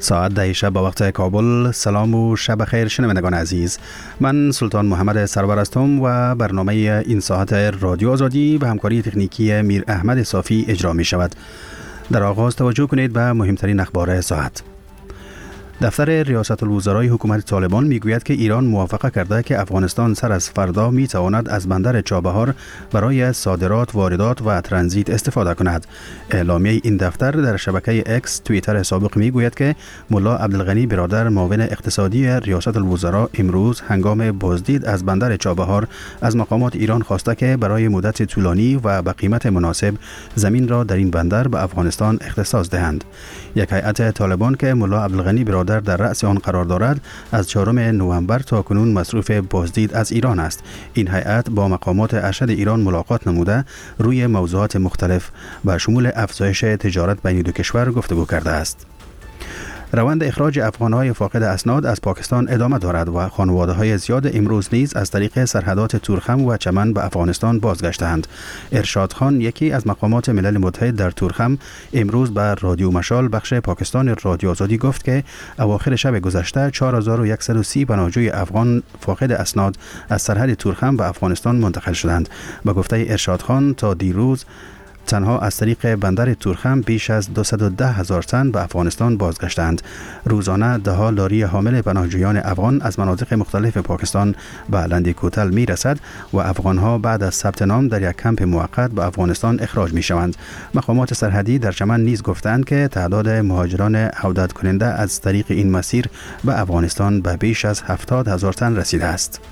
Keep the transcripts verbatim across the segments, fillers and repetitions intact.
ساعت ده شب با وقت کابل. سلام و شب خیر شنوندگان عزیز. من سلطان محمد سرور هستم و برنامه این ساعت رادیو آزادی به همکاری تکنیکی میر احمد صافی اجرا می شود. در آغاز توجه کنید به مهمترین اخبار ساعت. دفتر ریاست الوزرای حکومت طالبان میگوید که ایران موافقه کرده که افغانستان سر از فردا می تواند از بندر چابهار برای صادرات، واردات و ترانزیت استفاده کند. اعلامیه این دفتر در شبکه اکس توییتر سابق میگوید که ملا عبدالغنی برادر معاون اقتصادی ریاست الوزرا امروز هنگام بازدید از بندر چابهار از مقامات ایران خواسته که برای مدت طولانی و به قیمت مناسب زمین را در این بندر به افغانستان اختصاص دهند. یک هیئت طالبان که ملا عبدالغنی برادر در رأس آن قرار دارد از چهارم نوامبر تا کنون مصروف بازدید از ایران است. این هیئت با مقامات ارشد ایران ملاقات نموده روی موضوعات مختلف و شمول افزایش تجارت بین دو کشور گفتگو کرده است. روند اخراج افغان‌های فاقد اسناد از پاکستان ادامه دارد و خانواده‌های زیاد امروز نیز از طریق سرحدات تورخم و چمن به افغانستان بازگشتند. ارشاد خان، یکی از مقامات ملل متحد در تورخم، امروز به رادیو مشال بخش پاکستان رادیو آزادی گفت که اواخر شب گذشته چهار هزار و صد و سی پناهجوی افغان فاقد اسناد از سرحد تورخم به افغانستان منتقل شدند. به گفته ارشاد خان، تا دیروز تنها از طریق بندر تورخم بیش از دویست و ده هزار تن به افغانستان بازگشتند. روزانه ده ها لاری حامل پناهجویان افغان از مناطق مختلف پاکستان به لندی کوتل می رسد و افغانها بعد از ثبت نام در یک کمپ موقت به افغانستان اخراج می شوند. مقامات سرحدی در چمن نیز گفتند که تعداد مهاجران عودت کننده از طریق این مسیر به افغانستان به بیش از هفتاد هزار تن رسیده است.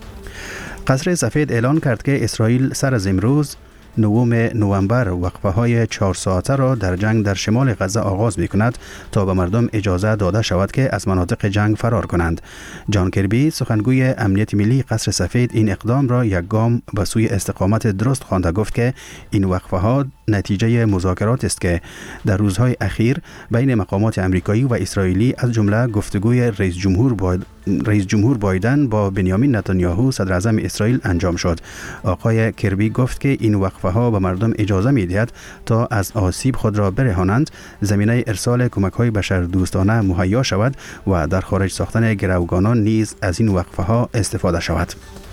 قصر سفید اعلان کرد که اسرائیل سر از امروز نهم نوامبر وقفه های چهار ساعته را در جنگ در شمال غزه آغاز می کند تا به مردم اجازه داده شود که از مناطق جنگ فرار کنند. جان کربی، سخنگوی امنیت ملی قصر سفید، این اقدام را یک گام به سوی استقامت درست خوانده گفت که این وقفه ها نتیجه مذاکرات است که در روزهای اخیر بین مقامات امریکایی و اسرائیلی از جمله گفتگوی رئیس جمهور باید رئیس جمهور بایدن با بنیامین نتانیاهو صدر اعظم اسرائیل انجام شد. آقای کربی گفت که این وقفه ها به مردم اجازه می دهد تا از آسیب خود را برهانند، زمینه ارسال کمک های بشردوستانه مهیا شود و در خارج ساختن گروگانان نیز از این وقفه ها استفاده شود.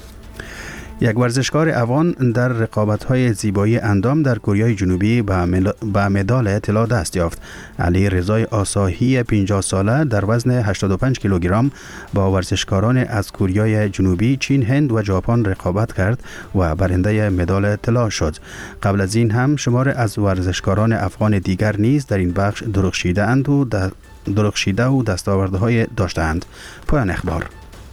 یک ورزشکار افغان در رقابت‌های زیبایی اندام در کره جنوبی به مدال طلا دست یافت. علی رضای آساهی پنجاه ساله در وزن هشتاد و پنج کیلوگرم با ورزشکاران از کره جنوبی، چین، هند و ژاپن رقابت کرد و برنده مدال طلا شد. قبل از این هم شمار از ورزشکاران افغان دیگر نیز در این بخش درخشیده اند و درخشیده و دستاوردهای داشتند. پایان اخبار.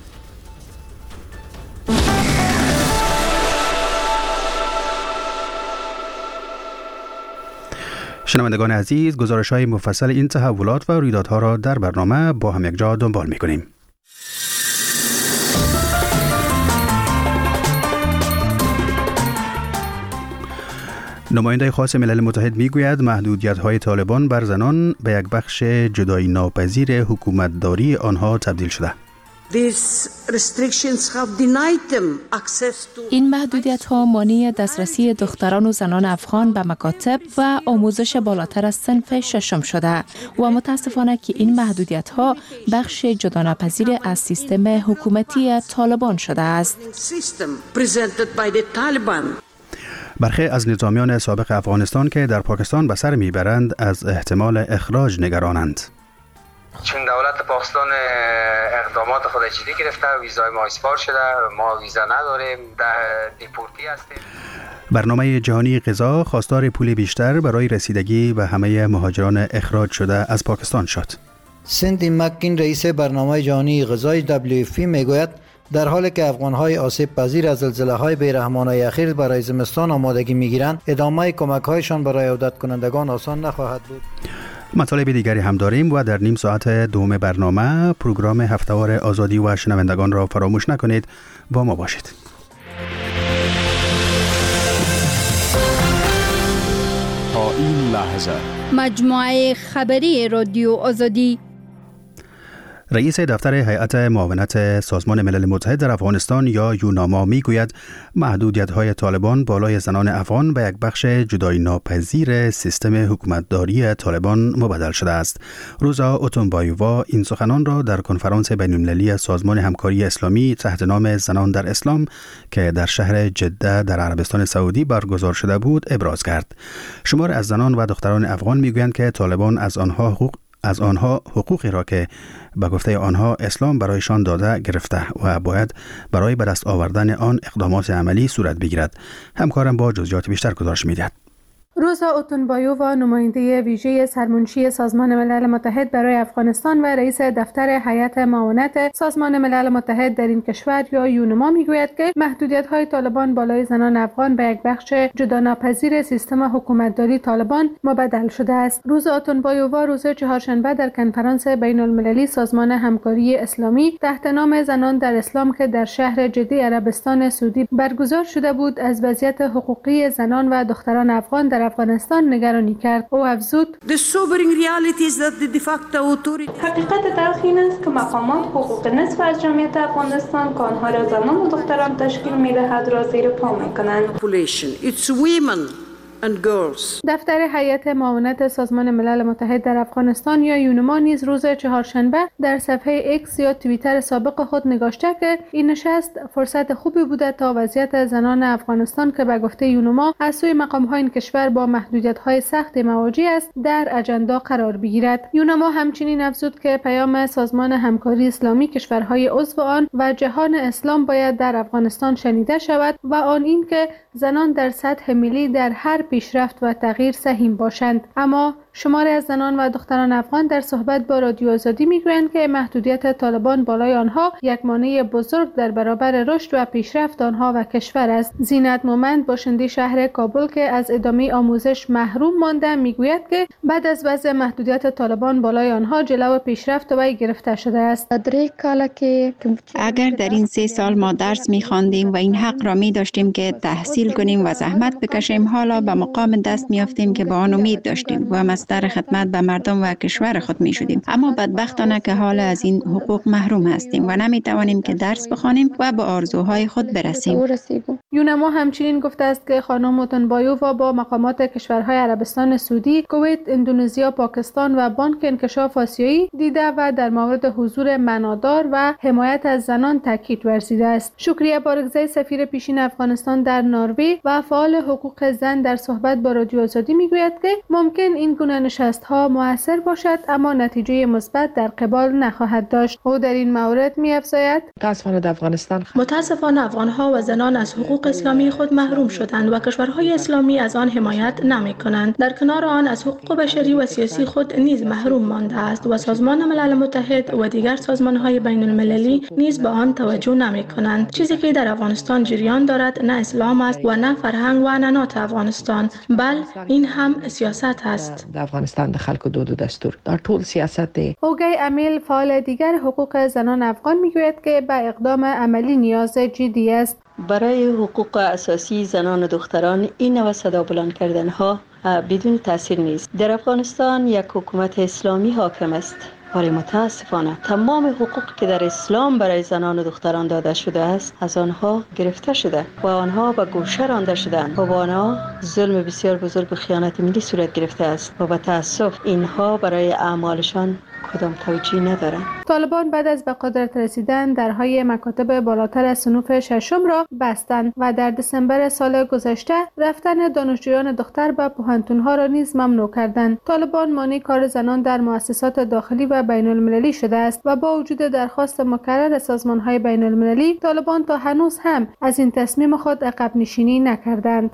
شنوندگان عزیز، گزارش‌های مفصل این تحولات و رویدادها را در برنامه با هم یکجا دنبال می‌کنیم. نماینده خاص ملل متحد میگوید محدودیت‌های طالبان بر زنان به یک بخش جدایی ناپذیر حکومتداری آنها تبدیل شده. این محدودیت ها مانع دسترسی دختران و زنان افغان به مکاتب و آموزش بالاتر از صنف ششم شده و متاسفانه که این محدودیت ها بخش جداناپذیر از سیستم حکومتی طالبان شده است. برخی از نظامیان سابق افغانستان که در پاکستان به سر میبرند از احتمال اخراج نگرانند. چون دولت پاکستان اقدامات خود جدی گرفته، ویزای ما اسپار شده، ما ویزا نداریم، دیپورتی هستیم. برنامه جهانی غذا خواستار پول بیشتر برای رسیدگی به همه مهاجران اخراج شده از پاکستان شد. سندی مکین، رئیس برنامه جهانی غذای دبلیو اف پی، میگوید در حالی که افغان‌های آسیب پذیر از زلزله‌های بی‌رحمانه اخیر برای زمستان آمادگی می‌گیرند، ادامه کمک‌هایشان برای عودت کنندگان آسان نخواهد بود. مطالب دیگری هم داریم و در نیم ساعت دوم برنامه پروگرام هفته‌وار آزادی و شنوندگان را فراموش نکنید. با ما باشید. تا این لحظه مجموعه خبری رادیو آزادی. رئیس دفتر هیئت معاونت سازمان ملل متحد در افغانستان یا یوناما میگوید محدودیت‌های طالبان بالای زنان افغان به یک بخش جدایی ناپذیر سیستم حکومتداری طالبان مبدل شده است. روزا اوتونبایووا این سخنان را در کنفرانس بین‌المللی سازمان همکاری اسلامی تحت نام زنان در اسلام که در شهر جده در عربستان سعودی برگزار شده بود ابراز کرد. شمار از زنان و دختران افغان میگویند که طالبان از آنها حقوق از آنها حقوقی را که به گفته آنها اسلام برایشان داده گرفته و باید برای به دست آوردن آن اقدامات عملی صورت بگیرد. همکارم با جزئیات بیشتر گزارش می‌دهد. روزا اوتونبایووا نماینده ویژه سرمنشی سازمان ملل متحد برای افغانستان و رئیس دفتر هیئت معاونت سازمان ملل متحد در این کشور یا یونما میگوید که محدودیت‌های طالبان بالای زنان افغان به یک بخش جداناپذیر سیستم حکومتداری طالبان مبدل شده است. روزا اوتونبایووا روز چهارشنبه در کنفرانس بین‌المللی سازمان همکاری اسلامی تحت نام زنان در اسلام که در شهر جده عربستان سعودی برگزار شده بود از وضعیت حقوقی زنان و دختران افغان در افغانستان نگرانی کرد. او افزود: حقیقت تلخ این است که مقامات حقوق نصف از جمعیت افغانستان که آنها را زنان و دختران تشکیل می‌دهد را زیر پا می‌کنند. دفتر هیئت معاونت سازمان ملل متحد در افغانستان یا یونما نیز روز چهارشنبه در صفحه ایکس یا توییتر سابق خود نگاشته که این نشست فرصت خوبی بوده تا وضعیت زنان افغانستان که به گفته یونما از سوی مقام‌های این کشور با محدودیت‌های سخت مواجه است در اجندا قرار بگیرد. یونما همچنین افزود که پیام سازمان همکاری اسلامی کشورهای عضو آن و جهان اسلام باید در افغانستان شنیده شود و آن این که زنان در سطح ملی در هر پیشرفت و تغییر سهیم باشند. اما شماری از زنان و دختران افغان در صحبت با رادیو آزادی میگویند که محدودیت طالبان بالای آنها یک مانع بزرگ در برابر رشد و پیشرفت آنها و کشور است. زینت مومند باشنده شهر کابل که از ادامه آموزش محروم مانده میگوید که بعد از وضع محدودیت طالبان بالای آنها جلو پیشرفت وی گرفته شده است. اگر در این سه سال ما درس می‌خواندیم و این حق را می‌داشتیم که تحصیل کنیم و زحمت بکشیم، حالا به مقام دست می‌یافتیم که با آن امید داشتیم و مصدر خدمت به مردم و کشور خود می‌شدیم. اما بدبختانه که حال از این حقوق محروم هستیم و نمی‌توانیم که درس بخوانیم و به آرزوهای خود برسیم. یونما همچنین گفته است که خانم اوتونبایووا با مقامات کشورهای عربستان سعودی، کویت، اندونزیا، پاکستان و بانک انکشاف آسیایی دیده و در مورد حضور معنادار و حمایت از زنان تاکید ورزیده است. شکریه بارگزی سفیر پیشین افغانستان در نروژ و فعال حقوق زن در صحبت با رادیو آزادی میگوید که ممکن این گونه نشست‌ها مؤثر باشد اما نتیجه مثبت در قبال نخواهد داشت. او در این مورد می‌افزاید: متاسفانه افغان‌ها و زنان از حقوق اسلامی خود محروم شدند و کشورهای اسلامی از آن حمایت نمی‌کنند. در کنار آن از حقوق بشری و سیاسی خود نیز محروم مانده است و سازمان ملل متحد و دیگر سازمان‌های بین‌المللی نیز به آن توجه نمی‌کنند. چیزی که در افغانستان جریان دارد نه اسلام است و نه فرهنگ و عنعنات افغانستان، بل این هم سیاست است. در افغانستان د خلکو دود و دستور دا ټول سیاست دی. اوگی امیل فعال دیگر حقوق زنان افغان میگوید که به اقدام عملی نیاز جدی است. برای حقوق اساسی زنان و دختران این نوع صدا بلند کردن ها بدون تاثیر نیست. در افغانستان یک حکومت اسلامی حاکم است، ولی متاسفانه تمام حقوق که در اسلام برای زنان و دختران داده شده است از آنها گرفته شده و آنها به گوشه رانده شدند و با آنها ظلم بسیار بزرگ و خیانت ملی صورت گرفته است و به تأسف اینها برای اعمالشان کدام توجیه ندارند. طالبان بعد از به قدرت رسیدن درهای مکاتب بالاتر از صنوف ششم را بستند و در دسامبر سال گذشته رفتن دانشجویان دختر به پوهنتون‌ها را نیز ممنوع کردند. طالبان مانع کار زنان در مؤسسات داخلی و بین‌المللی شده است و با وجود درخواست مکرر سازمان‌های بین‌المللی، طالبان تا هنوز هم از این تصمیم خود عقب نشینی نکردند.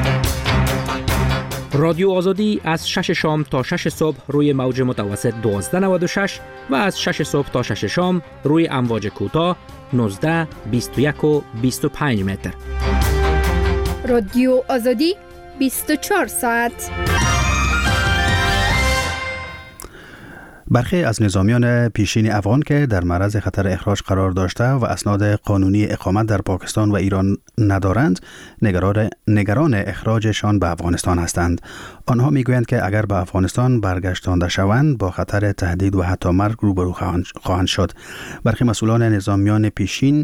رادیو آزادی از شش شام تا شش صبح روی موج متوسط دوازده نود و شش و از شش صبح تا شش شام روی امواج کوتاه نوزده، بیست و یک و بیست و پنج متر. رادیو آزادی بیست و چهار ساعت. برخی از نظامیان پیشین افغان که در معرض خطر اخراج قرار داشته و اسناد قانونی اقامت در پاکستان و ایران ندارند، نگران نگران اخراجشان به افغانستان هستند. آنها میگویند که اگر به افغانستان برگشتانده شوند با خطر تهدید و حتی مرگ روبرو خواهند شد. برخی مسئولان نظامیان پیشین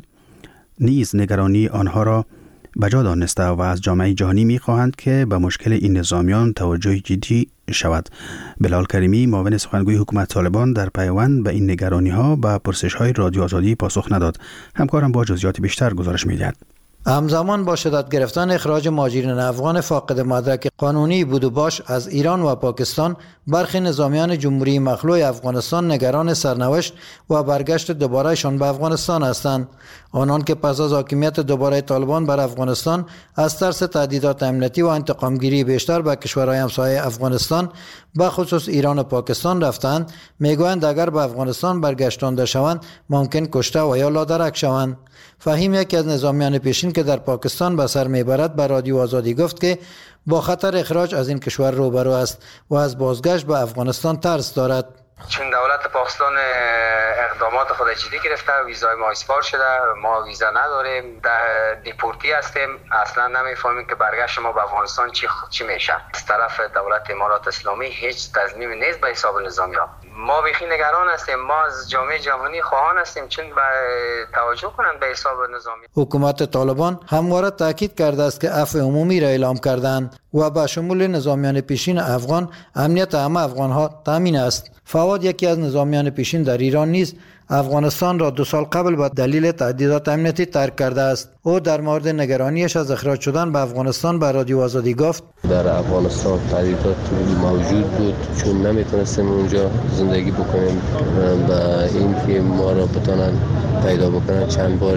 نیز نگرانی آنها را بجا دانسته و از جامعه جهانی می‌خواهند که به مشکل این نظامیان توجه جدی شود. بلال کریمی، معاون سخنگوی حکومت طالبان، در پیوند به این نگرانی‌ها به پرسش‌های رادیو آزادی پاسخ نداد. همکارم با جزئیات بیشتر گزارش می‌دهد. همزمان با شدت گرفتن اخراج مهاجرین افغان فاقد مدرک قانونی بود و باش از ایران و پاکستان، برخی نظامیان جمهوری مخلوع افغانستان نگران سرنوشت و برگشت دوبارهشان به افغانستان هستند. آنان که پس از حاکمیت دوباره طالبان بر افغانستان از ترس تهدیدات امنیتی و انتقامگیری بیشتر به کشورهای همسایه افغانستان به خصوص ایران و پاکستان رفتند، میگویند اگر به افغانستان برگشتانده شوند ممکن کشته و یا لادرک شوند. فهیم، یکی از نظامیان پیشین که در پاکستان به سر میبرد، به رادیو آزادی گفت که با خطر اخراج از این کشور روبرو است و از بازگشت به افغانستان ترس دارد. چون دولت پاکستان اقدامات خود جدی گرفته، ویزای ما اسپار شده، ما ویزا نداریم، در دیپورتی هستیم، اصلا نمیفهمیم که برگشت ما به افغانستان چی چی میشه. از طرف دولت امارات اسلامی هیچ تضمین نیست به حساب نظامیان. ما بخی نگران هستیم، ما از جامعه جهانی خواهان هستیم چون به توجه کنند به حساب نظامی. حکومت طالبان همواره تاکید کرده است که عفو عمومی را اعلام کردند و به شمول نظامیان پیشین افغان امنیت همه افغانها تامین است. فواد، یکی از نظامیان پیشین در ایران نیز افغانستان را دو سال قبل به دلیل تهدیدات امنیتی ترک کرده است. او در مورد نگرانیش از اخراج شدن به افغانستان به رادیو آزادی گفت: در افغانستان تهدیدات موجود بود، چون نمیتونستیم اونجا زندگی بکنیم و اینکه ما را بتونن پیدا بکنن چند بار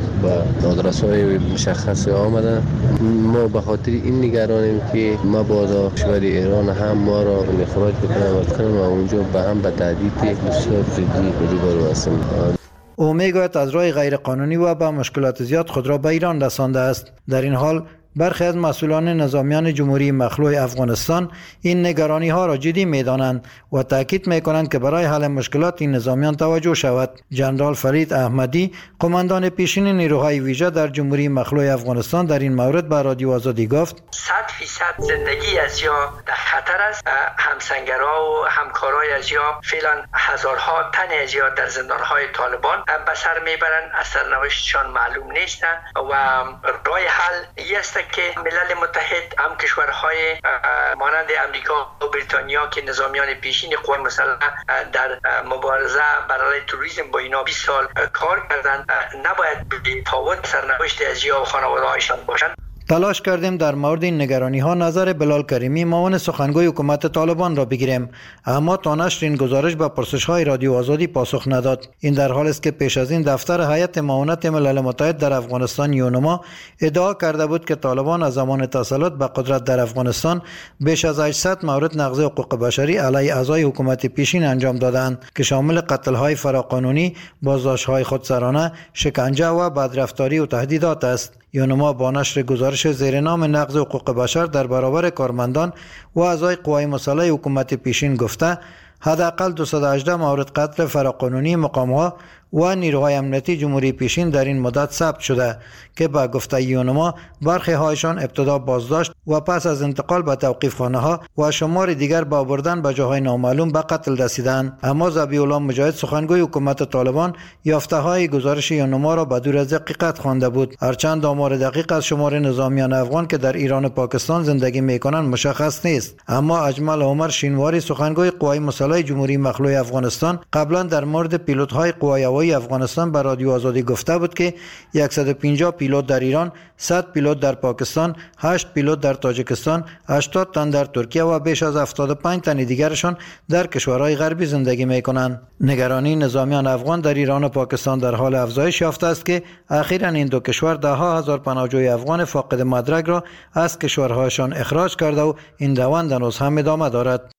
به آدرس‌های مشخص آمدن. ما به خاطر این نگرانیم که مبادا کشور ایران هم ما را اخراج بکنن و کنن و اونجا به هم به تهدید بسیار جدی روبرو هستیم. او میگوید از راه غیر قانونی و با مشکلات زیاد خود را به ایران رسانده است. در این حال برخی از مسئولان نظامیان جمهوری مخلوع افغانستان این نگرانی ها را جدی می دانند و تاکید می کنند که برای حل مشکلات این نظامیان توجه شود. جنرال فرید احمدی، قماندان پیشین نیروهای ویژه در جمهوری مخلوع افغانستان، در این مورد به رادیو آزادی گفت: صد فیصد زندگی از یا در خطر است. همسنگرها و همکارای از یا فعلا هزارها تن از یا در زندانهای طالبان به سر میبرند، از سرنوشتشان معلوم نیستند و راه حل است که ملل متحد هم کشورهای مانند امریکا و بریتانیا که نظامیان پیشین قوای مسلح در مبارزه برای تروریسم با اینا بیست سال کار کردند، نباید بی‌تفاوت سرنوشت از یا و خانواده‌هایشان باشند. تلاش کردیم در مورد این نگرانی ها نظر بلال کریمی، معاون سخنگوی حکومت طالبان را بگیریم، اما تا نشر این گزارش به پرسش های رادیو آزادی پاسخ نداد. این در حالی است که پیش از این دفتر هیئت معاونت ملل متحد در افغانستان یونما ادعا کرده بود که طالبان از زمان تسلط به قدرت در افغانستان بیش از هشتصد مورد نقض حقوق بشری علیه اعضای حکومت پیشین انجام دادند که شامل قتل های فراقانونی، بازداشت های خودسرانه، شکنجه و بدرفتاری و تهدیدات است. یونما با نشر گزارش زیر نام نقض حقوق بشر در برابر کارمندان و اعضای قوای مسلح حکومت پیشین گفته حداقل دویست و هجده مورد قتل فراقانونی مقام‌ها و نیروهای امنیتی جمهوری پیشین در این مدت ثبت شده که با گفته یونما برخی هایشان ابتدا بازداشت و پس از انتقال به توقیف خانه ها و شمار دیگر با بردن به جاهای نامعلوم به قتل رسیدند. اما ذبیح الله مجاهد، سخنگوی حکومت طالبان، یافته های گزارش یونما را به دور از دقیقت خوانده بود، هرچند آمار دقیق از شمار نظامیان افغان که در ایران و پاکستان زندگی میکنند مشخص نیست. اما اجمل عمر شینواری، سخنگوی قوای مسلح جمهوری مخلوع افغانستان، قبلا در مورد پیلوت های قوای هوایی افغانستان به رادیو آزادی گفته بود که صد و پنجاه پیلوت در ایران، صد پیلوت در پاکستان، هشت پیلوت در تاجیکستان، هشتاد تن در ترکیه و بیش از هفتاد و پنج تن دیگرشان در کشورهای غربی زندگی میکنند. نگرانی نظامیان افغان در ایران و پاکستان در حال افزایش یافته است که اخیراً این دو کشور ده ها هزار پناهجوی افغان فاقد مدرک را از کشورهایشان اخراج کرده و این روند هنوز هم ادامه دارد.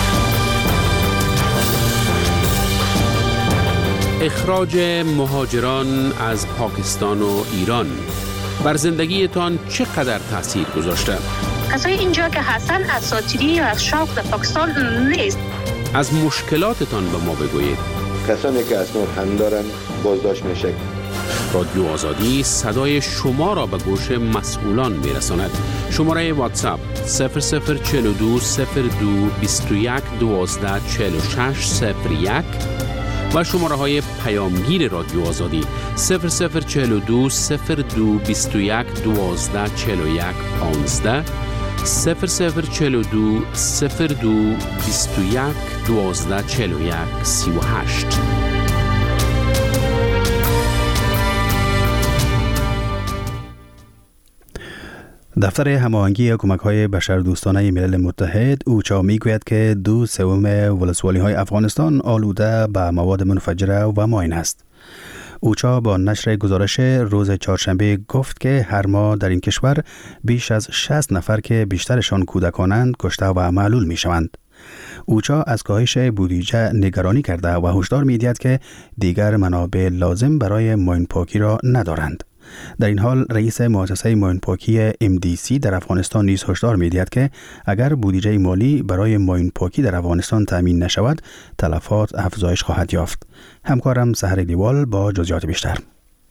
اخراج مهاجران از پاکستان و ایران بر زندگیتان چقدر تاثیر گذاشته؟ کسای اینجا که هستن اساطیری و از شوق در پاکستان نیست. از مشکلاتتان به ما بگویید. کسانی که اسناد هم دارن بازداشت میشه. رادیو آزادی صدای شما را به گوش مسئولان میرساند. شماره واتساپ صفر صفر چهل و دو صفر دو بیست و یک دوازده چهل و شش صفر یک و شماره های پیامگیر رادیو آزادی صفر صفر چهل و دو صفر دو بیست و یک دوازده چهل و یک پانزده صفر صفر چهل و دو صفر دو بیست و یک دوازده چهل و یک سی و هشت. دفتر هماهنگی کمک‌های بشردوستانه ملل متحد اوچا میگوید که دو سوم ولسوالی‌های افغانستان آلوده به مواد منفجره و ماین است. اوچا با نشر گزارش روز چهارشنبه گفت که هر ماه در این کشور بیش از شصت نفر که بیشترشان کودکانند کشته و معلول می‌شوند. اوچا از کاهش بودجه نگرانی کرده و هشدار می‌دهد که دیگر منابع لازم برای ماین پاکی را ندارند. در این حال رئیس مؤسسه ماین پاکی ام دی سی در افغانستان نیز هشدار می‌دهد که اگر بودجه مالی برای ماین پاکی در افغانستان تامین نشود تلفات افزایش خواهد یافت. همکارم سحر دیوال با جزئیات بیشتر.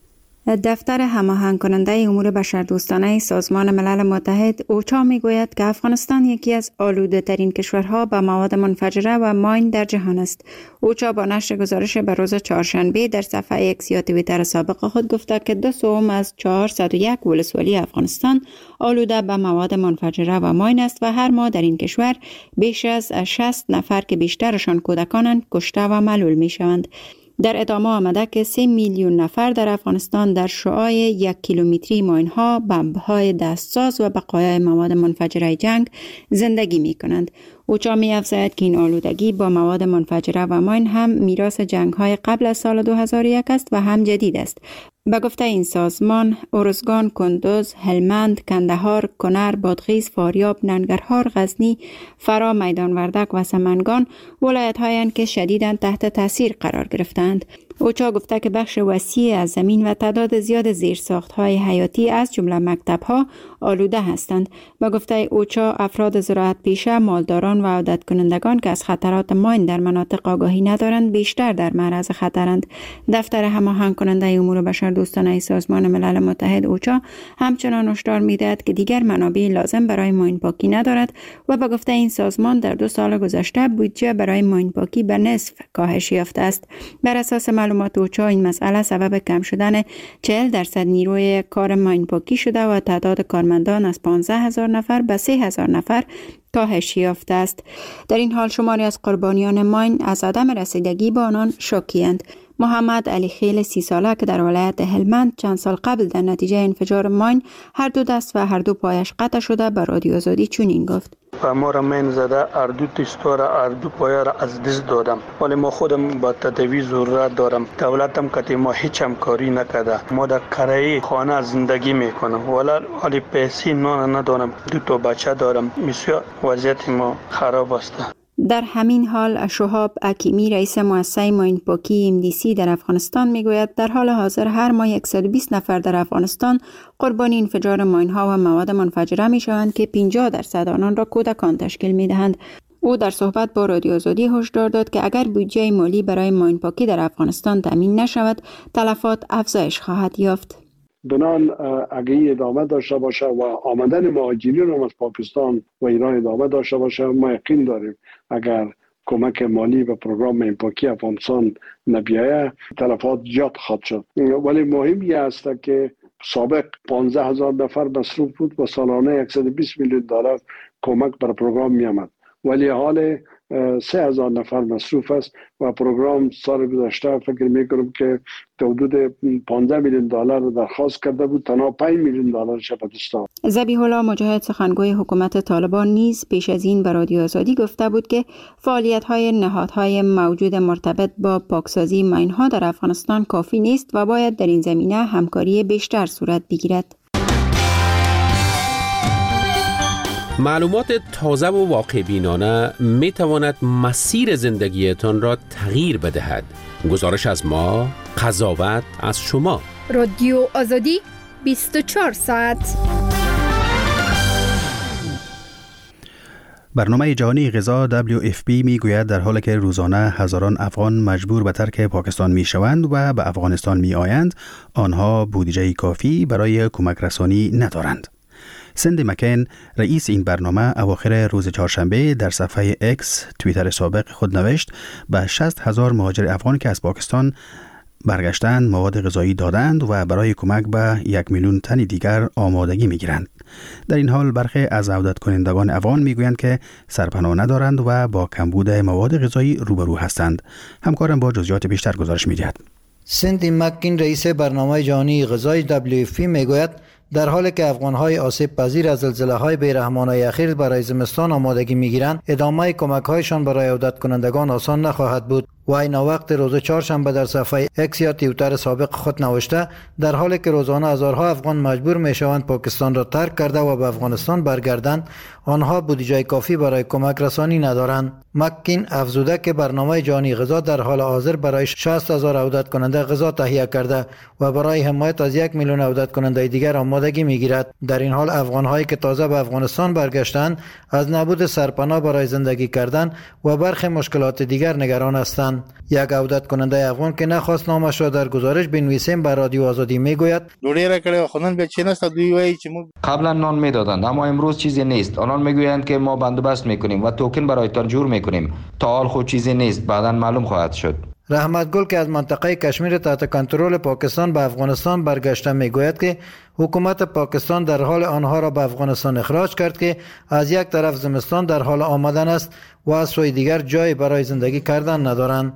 دفتر هماهنگ کننده امور بشردوستانه سازمان ملل متحد اوچا میگوید که افغانستان یکی از آلوده ترین کشورها به مواد منفجره و ماین در جهان است. اوچا با نشر گزارش به روز چهارشنبه در صفحه ایکس یا توییتر سابق خود گفته که دو سوم از چهارصد و یک ولسوالی افغانستان آلوده به مواد منفجره و ماین است و هر ماه در این کشور بیش از شصت نفر که بیشترشان کودکانند کشته و معلول می شوند. در ادامه آمده که سه میلیون نفر در افغانستان در شعاع یک کیلومتری ماین‌ها، بمب‌های دستساز و بقایای مواد منفجره جنگ زندگی می کنند. اوچا می افزاید که این آلودگی با مواد منفجره و ماین هم میراث جنگ‌های قبل از سال دو هزار و یک است و هم جدید است. به گفته این سازمان، ارزگان، کندوز، هلمند، کندهار، کنر، بادغیس، فاریاب، ننگرهار، غزنی، فرا، میدان وردک و سمنگان ولایت‌هایند که شدیداً تحت تاثیر قرار گرفتند. اوچا گفته که بخش وسیع از زمین و تعداد زیاد زیرساخت‌های حیاتی از جمله مکتب‌ها آلوده هستند. به گفته اوچا، افراد زراعت پیشه، مالداران و عادت کنندگان که از خطرات ماین در مناطق آگاهی ندارند بیشتر در معرض خطرند. دفتر هماهنگ کننده امور بشردوستانه سازمان ملل متحد اوچا همچنان هشدار می‌دهد که دیگر منابع لازم برای ماین پاکی ندارد و به گفته این سازمان در دو سال گذشته بودجه برای ماین پاکی به نصف کاهش یافته است. بر اساس معلومات اوچا این مسئله سبب کم شدن چهل درصد نیروی کار ماین پاکی شده و تعداد کارمندان از پانزده هزار نفر به سه هزار نفر کاهش یافته است. در این حال شماری از قربانیان ماین از عدم رسیدگی به آنان شوکی‌اند. محمد علی خیل سی ساله که در ولایت هلمند چند سال قبل در نتیجه انفجار ماین هر دو دست و هر دو پایش قطع شده به رادیو آزادی چنین گفت: و ما را مین زده، هر دو تستا را هر دو پایا را از دست دادم، ولی ما خودم با تداوی ضرورت دارم. دولتم که ما هیچ همکاری نکرده. ما در کرایه خانه زندگی میکنم ولی پیسه نان ندارم. دو تا بچه دارم. بسیار وضعیت ما خراب است. در همین حال شهاب حکیمی رئیس مؤسسه ماین پاکی ام دی سی در افغانستان میگوید در حال حاضر هر ماه صد و بیست نفر در افغانستان قربانی انفجار ماین ها و مواد منفجره می شوند که پنجاه درصد آنان را کودکان تشکیل می دهند. او در صحبت با رادیو آزادی هشدار داد که اگر بودجه مالی برای ماین پاکی در افغانستان تامین نشود تلفات افزایش خواهد یافت. بنان اگه ادامه داشته باشه و آمدن مهاجرین هم از پاکستان و ایران ادامه داشته باشه، ما یقین داریم اگر کمک مالی به پروگرام ماین پاکی افغانستان نبیایه تلفات زیاد خواهد شد. ولی مهمی است که سابق پانزده هزار نفر مصروف بود و سالانه صد و بیست میلیون دلار کمک بر پروگرام می آمد، ولی حال سه هزار نفر مصروف است و پروگرام سال گذشته فکر میکنم که حدود پانزده میلیون دلار درخواست کرده بود، تنها پنج میلیون دلار شد دست آورد. ذبیح الله مجاهد سخنگوی حکومت طالبان نیز پیش از این به رادیو آزادی گفته بود که فعالیت‌های نهادهای موجود مرتبط با پاکسازی ماین‌ها در افغانستان کافی نیست و باید در این زمینه همکاری بیشتر صورت بگیرد. معلومات تازه و واقع بینانه می تواند مسیر زندگیتان را تغییر بدهد. گزارش از ما، قضاوت از شما. رادیو آزادی بیست و چهار ساعت. برنامه جهانی غذا دبلیو اف پی می گوید در حالی که روزانه هزاران افغان مجبور به ترک پاکستان می شوند و به افغانستان می آیند، آنها بودجه کافی برای کمک رسانی ندارند. سندی مکین رئیس این برنامه اواخر روز چهارشنبه در صفحه اکس توییتر سابق خود نوشت به شصت هزار مهاجر افغان که از پاکستان برگشتند مواد غذایی دادند و برای کمک به یک میلیون تن دیگر آمادگی میگیرند. در این حال برخی از عودت کنندگان افغان میگویند که سرپناه ندارند و با کمبود مواد غذایی روبرو هستند. همکارم با جزئیات بیشتر گزارش میدهد. سندی مکین رئیس برنامه جهانی غذای دبلیو اف پی میگوید در حالی که افغان‌های آسیب پذیر از زلزله‌های بی‌رحمانه اخیر برای زمستان آمادگی می‌گیرند، ادامه کمک‌هایشان برای عودت کنندگان آسان نخواهد بود. و این وقت روز چهارشنبه در صفحه اکس یا توییتر سابق خود نوشته در حالی که روزانه هزارها افغان مجبور میشوند پاکستان را ترک کرده و به افغانستان برگردند، آنها بودجه کافی برای کمک رسانی ندارند. مکین افزوده که برنامه جهانی غذا در حال حاضر برای شصت هزار عودت کننده غذا تهیه کرده و برای حمایت از یک میلیون عودت کننده دیگر آمادگی میگیرد. در این حال افغان‌هایی که تازه به افغانستان برگشتند از نبود سرپناه برای زندگی کردن و برخی مشکلات دیگر نگران هستند. یک عودت کننده افغان که نخواست نامش را در گزارش بنویسیم به رادیو آزادی میگوید قبلا نان میدادند اما امروز چیزی نیست. آنان میگویند که ما بندوبست میکنیم و توکن برایتان جور میکنیم. تا حال خود چیزی نیست، بعدا معلوم خواهد شد. رحمت گل که از منطقه کشمیر تحت کنترل پاکستان به افغانستان برگشته میگوید که حکومت پاکستان در حال آنها را به افغانستان اخراج کرد که از یک طرف زمستان در حال آمدن است و از سوی دیگر جای برای زندگی کردن ندارند.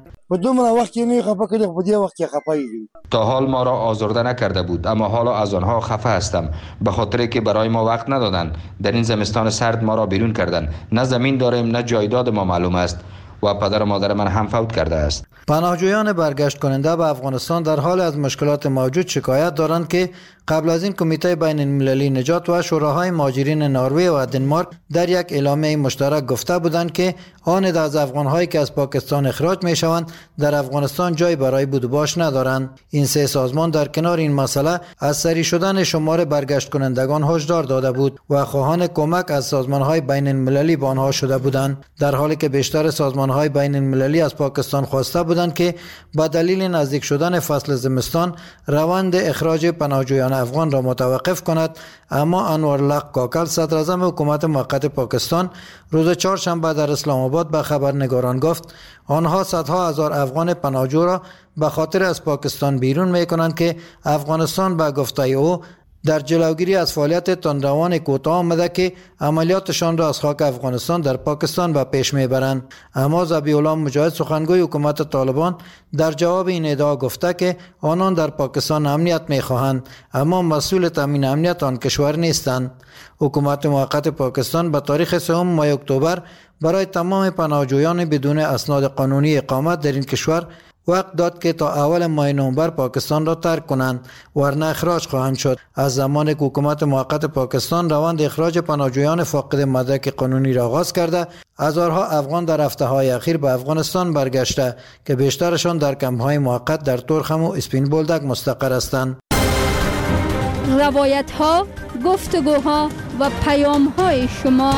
تا حال ما را آزرده نکرده بود اما حالا از آنها خفه هستم به خاطر که برای ما وقت ندادند. در این زمستان سرد ما را بیرون کردند. نه زمین داریم نه جایداد ما معلوم است و پدر و مادر من هم فوت کرده است. پناهجویان برگشت کننده به افغانستان در حال از مشکلات موجود شکایت دارند که قبل از این کمیته بین المللی نجات و شوراهای مهاجرین نروژ و دنمارک در یک اعلامیه مشترک گفته بودند که آن از افغان‌هایی که از پاکستان اخراج می‌شوند در افغانستان جای برای بود و باش ندارند. این سه سازمان در کنار این مسئله از سری شدن شمار برگشت کنندگان هشدار داده بود و خواهان کمک از سازمان‌های بین المللی به آنها شده بودند، در حالی که بیشتر سازمان‌های بین المللی از پاکستان خواسته بودند که با دلیل نزدیک شدن فصل زمستان روند اخراج پناهجویان افغان را متوقف کند. اما انورالله کاکل صدر اعظم حکومت موقت پاکستان روز چهارشنبه در اسلام آباد به خبرنگاران گفت آنها صدها هزار افغان پناهجو را به خاطر از پاکستان بیرون میکنند که افغانستان به گفته او در جلوگیری از فعالیت تندروان کوتاه آمده که عملیاتشان را از خاک افغانستان در پاکستان به پیش میبرند. اما ذبیح الله مجاهد سخنگوی حکومت طالبان در جواب این ادعا گفته که آنان در پاکستان امنیت میخواهند اما مسئول تامین امنیت آن کشور نیستند. حکومت موقت پاکستان به تاریخ سوم ماه اکتبر برای تمام پناهجویان بدون اسناد قانونی اقامت در این کشور وقت داد که تا اول ماه نوامبر پاکستان را ترک کنند ورنه اخراج خواهند شد. از زمانی که حکومت موقت پاکستان روند اخراج پناهجویان فاقد مدرک قانونی را آغاز کرده، هزارها افغان در هفته‌های اخیر به افغانستان برگشته که بیشترشان در کمپ‌های موقت در تورخم و اسپین بولدک مستقر هستند. روایت‌ها، گفتگوها و پیام‌های شما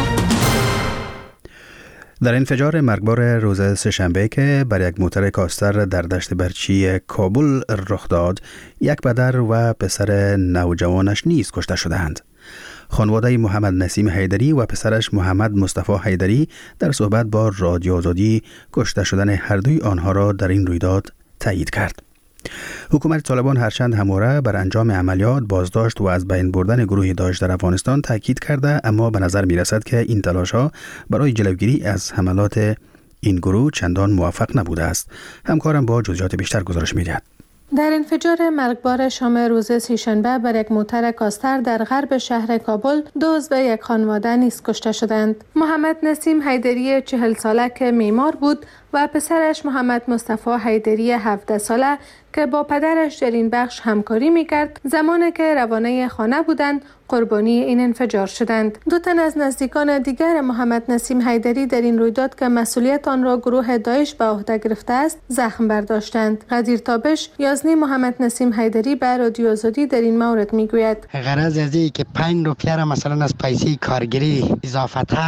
در انفجار مرگبار روز سه‌شنبه که بر یک موتر کاستر در دشت برچی کابل رخ داد، یک پدر و پسر نوجوانش نیز کشته شدند. خانواده محمد نسیم حیدری و پسرش محمد مصطفی حیدری در صحبت با رادیو آزادی کشته شدن هر دوی آنها را در این رویداد تایید کرد. حکومت طالبان هرچند همواره بر انجام عملیات بازداشت و از بین بردن گروه داعش در افغانستان تاکید کرده، اما به نظر می رسد که این تلاش‌ها برای جلوگیری از حملات این گروه چندان موفق نبوده است. همکارم با جزئیات بیشتر گزارش می دهد. در انفجار مرگبار شام روز سه‌شنبه بر یک موتر کاستر در غرب شهر کابل، دو عضو یک خانواده نیز کشته شدند. محمد نسیم حیدری چهل ساله که معمار بود و پسرش محمد مصطفی حیدری هفده ساله که با پدرش در این بخش همکاری میکرد، زمانی که روانه خانه بودند قربانی این انفجار شدند. دو تن از نزدیکان دیگر محمد نسیم حیدری در این رویداد که مسئولیت آن را گروه داعش به عهده گرفته است زخم برداشتند. قدیر تابش یازنی محمد نسیم حیدری به رادیو آزادی در این مورد میگوید غرض از این که پنج روپیه را مثلا از پیسه کارگری اضافه تر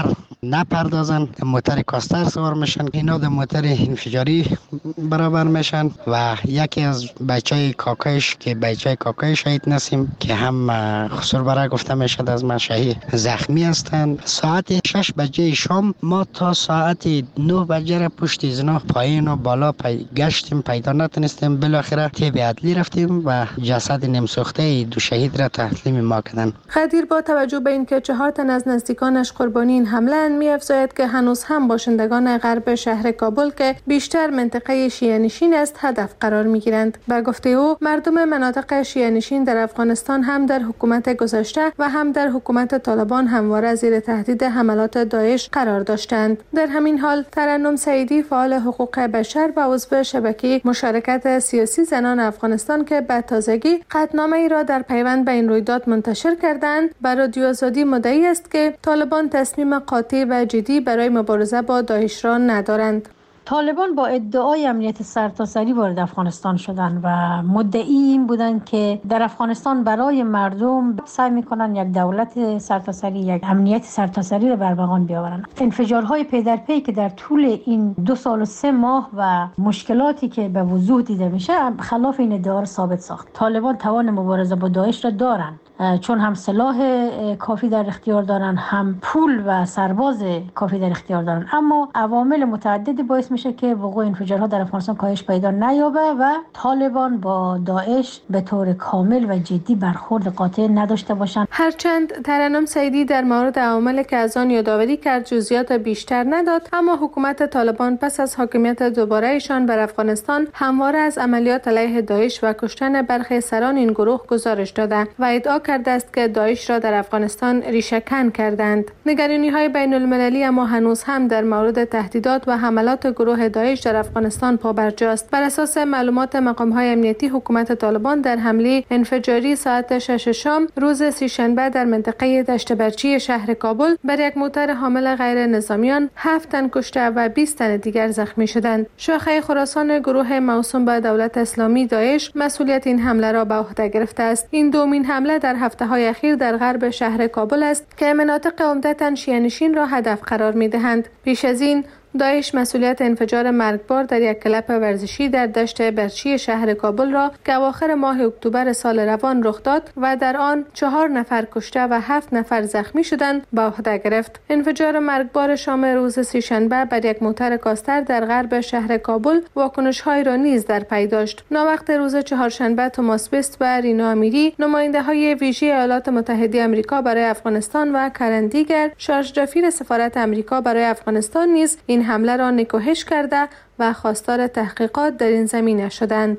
نپردازن، موتر کاستر سوار میشن، اینا در موتر انفجاری برابر میشن و یکی از بچهای کاکایش که بچهای کاکای شهید نسیم که هم خسر برای گفته میشد از من شهید زخمی هستند. ساعت شش بجه شام ما تا ساعت نه بجه را پشت اینا پایین و بالا پی گشتیم، پیدا نتونستیم. بالاخره تیب عدلی رفتیم و جسد نیم سوخته دو شهید را تسلیم ما کردن. قدیر با توجه به اینکه چهار تن از نزدیکانش قربانی این حمله اند می‌افزاید که هنوز هم باشندگان غرب شهر کابل که بیشتر منطقه شیعه نشین است هدف قرار می‌گیرند. به گفته او مردم مناطق شیعه نشین در افغانستان هم در حکومت گذشته و هم در حکومت طالبان همواره زیر تهدید حملات داعش قرار داشتند. در همین حال ترنم سعیدی فعال حقوق بشر و عضو شبکه مشارکت سیاسی زنان افغانستان که به تازگی قطعنامه ای را در پیوند به این رویداد منتشر کردند، بر رادیو آزادی مدعی است که طالبان تصمیم قاطع و جدی برای مبارزه با داعش را ندارند. طالبان با ادعای امنیت سرتاسری وارد افغانستان شدند و مدعی این بودند که در افغانستان برای مردم سعی می‌کنند یک دولت سرتاسری، یک امنیت سرتاسری را برمغان بیاورند. انفجارهای پی در پی که در طول این دو سال و سه ماه و مشکلاتی که به وضوح دیده میشه خلاف این ادعا را ثابت ساخت. طالبان توان مبارزه با داعش را دارند، چون هم سلاح کافی در اختیار دارند، هم پول و سرباز کافی در اختیار دارند، اما عوامل متعددی باعث میشه که وقوع انفجارها در افغانستان کاهش پیدا نیابه و طالبان با داعش به طور کامل و جدی برخورد قاطع نداشته باشند. هرچند ترنم سعیدی در مورد عوامل که از آن یادآوری کرد جزئیات بیشتر نداد، اما حکومت طالبان پس از حاکمیت دوباره ایشان بر افغانستان همواره از عملیات علیه داعش و کشتن برخی سران این گروه گزارش داده و ادعا کرده است که داعش را در افغانستان ریشه‌کن کردند. نگرانی‌های بین‌المللی اما هنوز هم در مورد تهدیدات و حملات گروه داعش در افغانستان پابرجاست. بر اساس معلومات مقام‌های امنیتی حکومت طالبان در حمله انفجاری ساعت شش شام روز سه‌شنبه در منطقه دشت برچی شهر کابل بر یک موتر حامل غیر نظامیان هفت تن کشته و بیست تن دیگر زخمی شدند. شاخه خراسان گروه موسوم به دولت اسلامی داعش مسئولیت این حمله را به عهده گرفته است. این دومین حمله در هفته‌های اخیر در غرب شهر کابل است که مناطق عمدتاً شیعه نشین را هدف قرار می‌دهند. پیش از این داعش مسئولیت انفجار مرگبار در یک کلب ورزشی در دشت برچی شهر کابل را که اواخر ماه اکتبر سال روان رخ داد و در آن چهار نفر کشته و هفت نفر زخمی شدند به عهده گرفت. انفجار مرگبار شام روز سه‌شنبه بر یک موتر کاستر در غرب شهر کابل واکنش‌های را نیز در پی داشت. ناوقت روز چهارشنبه توماس بیست و رینا امیری نماینده‌های ویژه ایالات متحده آمریکا برای افغانستان و کرن دیگر شارژ دافیر سفارت آمریکا برای افغانستان نیز این حمله را نکوهش کرده و خواستار تحقیقات در این زمینه شدند.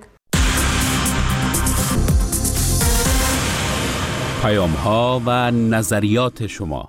پیام ها و نظریات شما.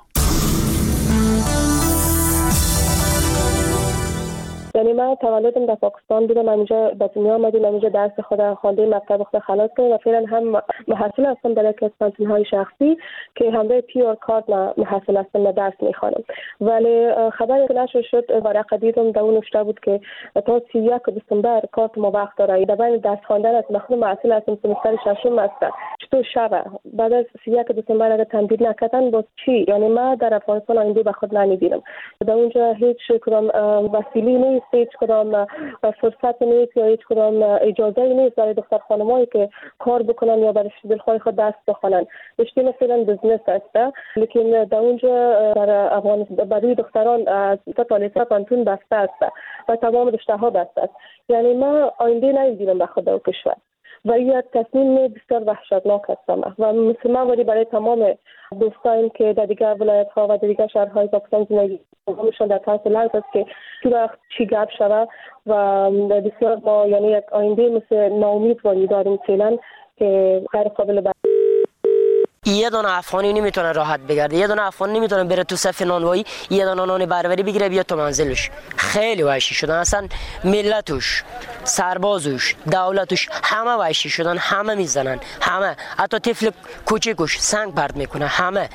یعنی من تولدم در پاکستان بودم، همینجا به دنیا آمدیم، همینجا درس خودم خواندیم، مکتب خودم خلاص کردم و فعلا هم محصل هستم در یک از کانتین‌های شخصی که همراه پیور کارت محصل هستم و درس میخوانم. ولی خبری که نشر شد ورقه دیدم در اون نوشته بود که تا سی و یک دسامبر کارت ما وقت داره. در بین درس خواندن است، من محصل هستم، سمستر ششم هستم. چطور شبه بعد از سی و یک دسامبر اگر تمدید نکردن باز چی؟ یعنی ما در افغانستان آینده به خود نمیبینم. در اونجا هیچ کدام وسیله نیست، هیچ کدام فرصت نیست یا هیچ کدام اجازه نیست برای دختر خانمایی که کار بکنن یا برای دلخواه خود دست بخونن. رشته مثلا بزنس است، لیکن در اونجا در افغانستان برای دختران از تالیسا پانتون بسته است و تمام رشته ها بسته است. یعنی ما آینده نمیبینم به خود و کشور و این تصمیم بسیار وحشتناک است و مثل من ولی برای تمام دوستان که در دیگر ولایت ها و در دیگر شهرهای پاکستان زندگی می‌کنند در طرف لحظه است که چی وقت چی گپ شود و بسیار ما یعنی یک آینده مثل ناامیدواری داریم فعلا که غیر قابل بر یه دونه افغانی نمیتونه راحت بگرده، یه دونه افغانی نمیتونه بره تو صف نانوایی یه دونه نان بربری بگیره بیاد تو منزلش. خیلی وحشی شدن، اصلا ملتش، سربازش، دولتش همه وحشی شدن، همه میزنن، همه، حتی طفل کوچیکش سنگ پرت میکنه، همه.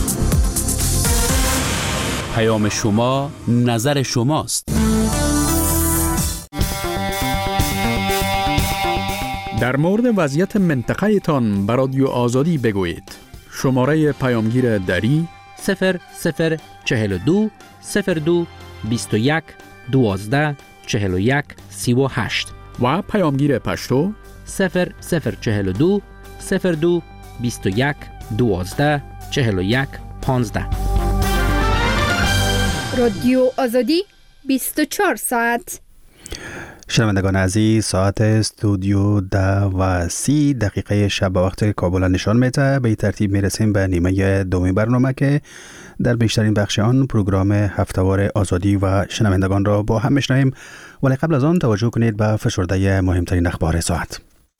پیام شما نظر شماست. در مورد وضعیت منطقه تان بر رادیو آزادی بگویید. شماره پیامگیر دری صفر صفر چهل و دو صفر دو بیست و یک دوازده چهل و یک سی و هشت و پیامگیر پشتو صفر صفر چهل و دو صفر دو بیست و یک دوازده چهل و یک پانزده. رادیو آزادی بیست و چهار ساعت. شنوندگان عزیز، ساعت استودیو ده و سی دقیقه شب به وقت کابل نشان میده. به این ترتیب میرسیم به نیمه دومی برنامه که در بیشترین بخش آن پروگرام هفتهوار آزادی و شنوندگان را با هم میشنویم، ولی قبل از آن توجه کنید به فشرده مهمترین اخبار ساعت.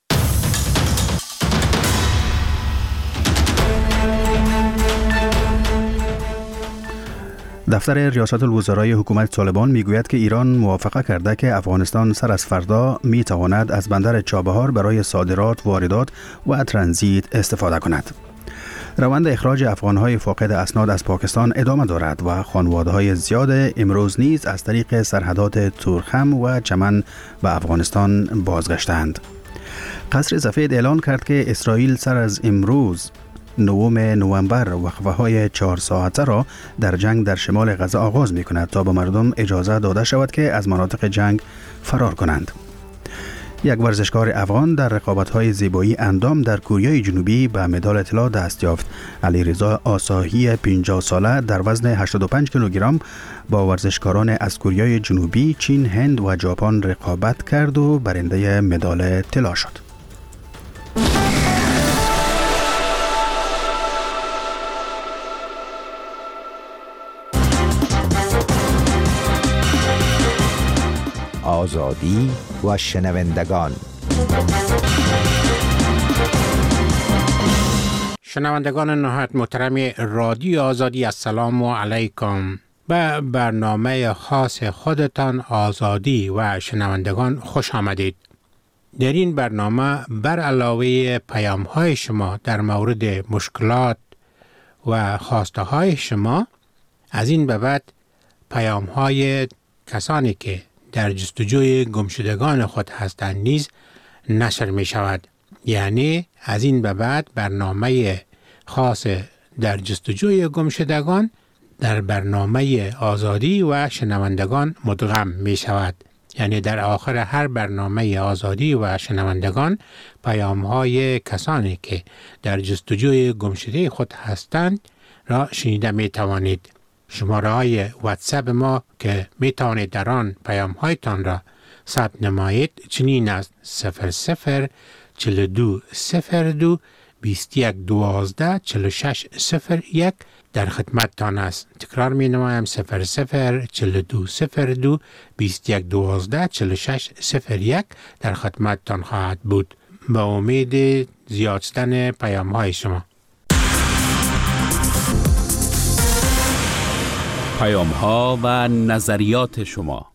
دفتر ریاست الوزرای حکومت طالبان میگوید که ایران موافقه کرده که افغانستان سر از فردا می تواند از بندر چابهار برای صادرات، واردات و ترانزیت استفاده کند. روند اخراج افغانهای فاقد اسناد از پاکستان ادامه دارد و خانواده‌های زیاد امروز نیز از طریق سرحدات تورخم و چمن به افغانستان بازگشتند. قصر سفید اعلان کرد که اسرائیل سر از امروز نهم نوامبر وقفه های چهار ساعته را در جنگ در شمال غزه آغاز می کند تا به مردم اجازه داده شود که از مناطق جنگ فرار کنند. یک ورزشکار افغان در رقابت‌های زیبایی اندام در کره جنوبی به مدال طلا دست یافت. علیرضا آساهی پنجاه ساله در وزن هشتاد و پنج کیلوگرم با ورزشکاران از کره جنوبی، چین، هند و ژاپن رقابت کرد و برنده مدال طلا شد. آزادی و شنوندگان. شنوندگان نهایت محترم رادیو آزادی، السلام علیکم. به برنامه خاص خودتان آزادی و شنوندگان خوش آمدید. در این برنامه بر علاوه پیام های شما در مورد مشکلات و خواسته های شما، از این به بعد پیام های کسانی که در جستجوی گمشدگان خود هستند نیز نشر می شود. یعنی از این به بعد برنامه خاص در جستجوی گمشدگان در برنامه آزادی و شنوندگان مدغم می شود. یعنی در آخر هر برنامه آزادی و شنوندگان پیام های کسانی که در جستجوی گمشده خود هستند را شنیده می توانید. شماره های واتساپ ما که می توانید در آن پیام هایتان را ثبت نمایید چنین است: صفر صفر چهل و دو صفر دو بیست و یک دوازده چهل و شش صفر یک در خدمتتان است. تکرار می نمایم: صفر صفر چهل و دو صفر دو بیست و یک دوازده چهل و شش صفر یک در خدمتتان خواهد بود. با امید زیاد شدن پیام های شما. پیام ها و نظریات شما.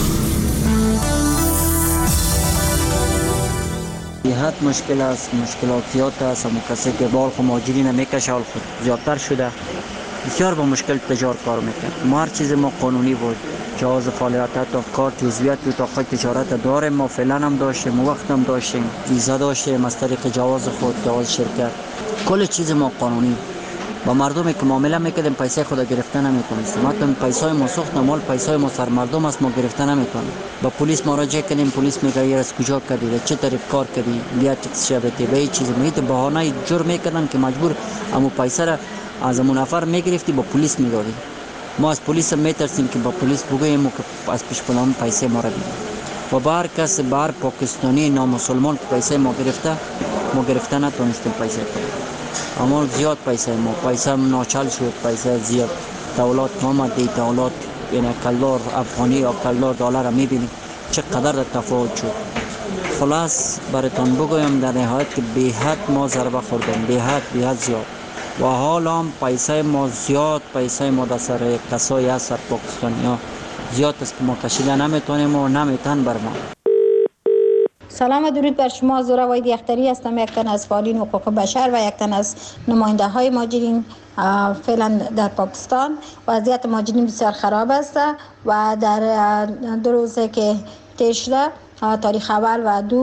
حد مشکل است، مشکلات زیاد است. اما کسی که بال خود ماجری نمیکشه حال خود زیادتر شده، بسیار با مشکل تجار کار میکنه. ما هر چیز ما قانونی بود، جواز فعالیت تا کار جزویت بود تا خود تجارت داریم. ما فعلا هم داشتیم، وقت هم داشتیم، ویزا داشتیم از طریق جواز خود، جواز شرکت، کل چیز ما قانونی. با مردمی که معامله میکردیم پیسه خود گرفته نمیتونستیم. حتی پیسای ما سوخت مال پیسای ما سر مردم است، ما گرفته نمیتونیم. با پلیس مراجعه کردیم، پلیس میگه از کجا کردی، چه طریق کار کردی، بیا تکس شبته به چیز میت بهانه جور میکردن که مجبور امو پیسه را از اون نفر میگرفتی با پلیس میدادی. ما از پلیس میترسیم که با پلیس بگوییم که از پیش پلان پیسه ما را بگیر. و بار کس بار پاکستانی نامسلمان پیسه ما گرفته، ما گرفته نتونستیم پیسه کنیم. اما زیاد پیسه ما پیسه ناچل شد، پیسه زیاد. دولت آمد، دولت یعنی کلار افغانی یا کلار دلار میبینی چقدر تفاوت شد. خلاص براتون بگویم در نهایت که به حد ما ضربه خوردیم، به حد به حد زیاد. و حالا هم پیسه ما زیاد، پیسه ما در سر کسایی هست سر پاکستانی ها زیاد است که ما کشیده نمیتونیم و نمیتون بر ما. سلام و درود بر شما. زورا وحید یختری هستم، یک تن از فعالین حقوق بشر و یک تن از نماینده های مهاجرین فعلا در پاکستان. وضعیت مهاجرین بسیار خراب است و در دو روزه که طی شده، تاریخ اول و دو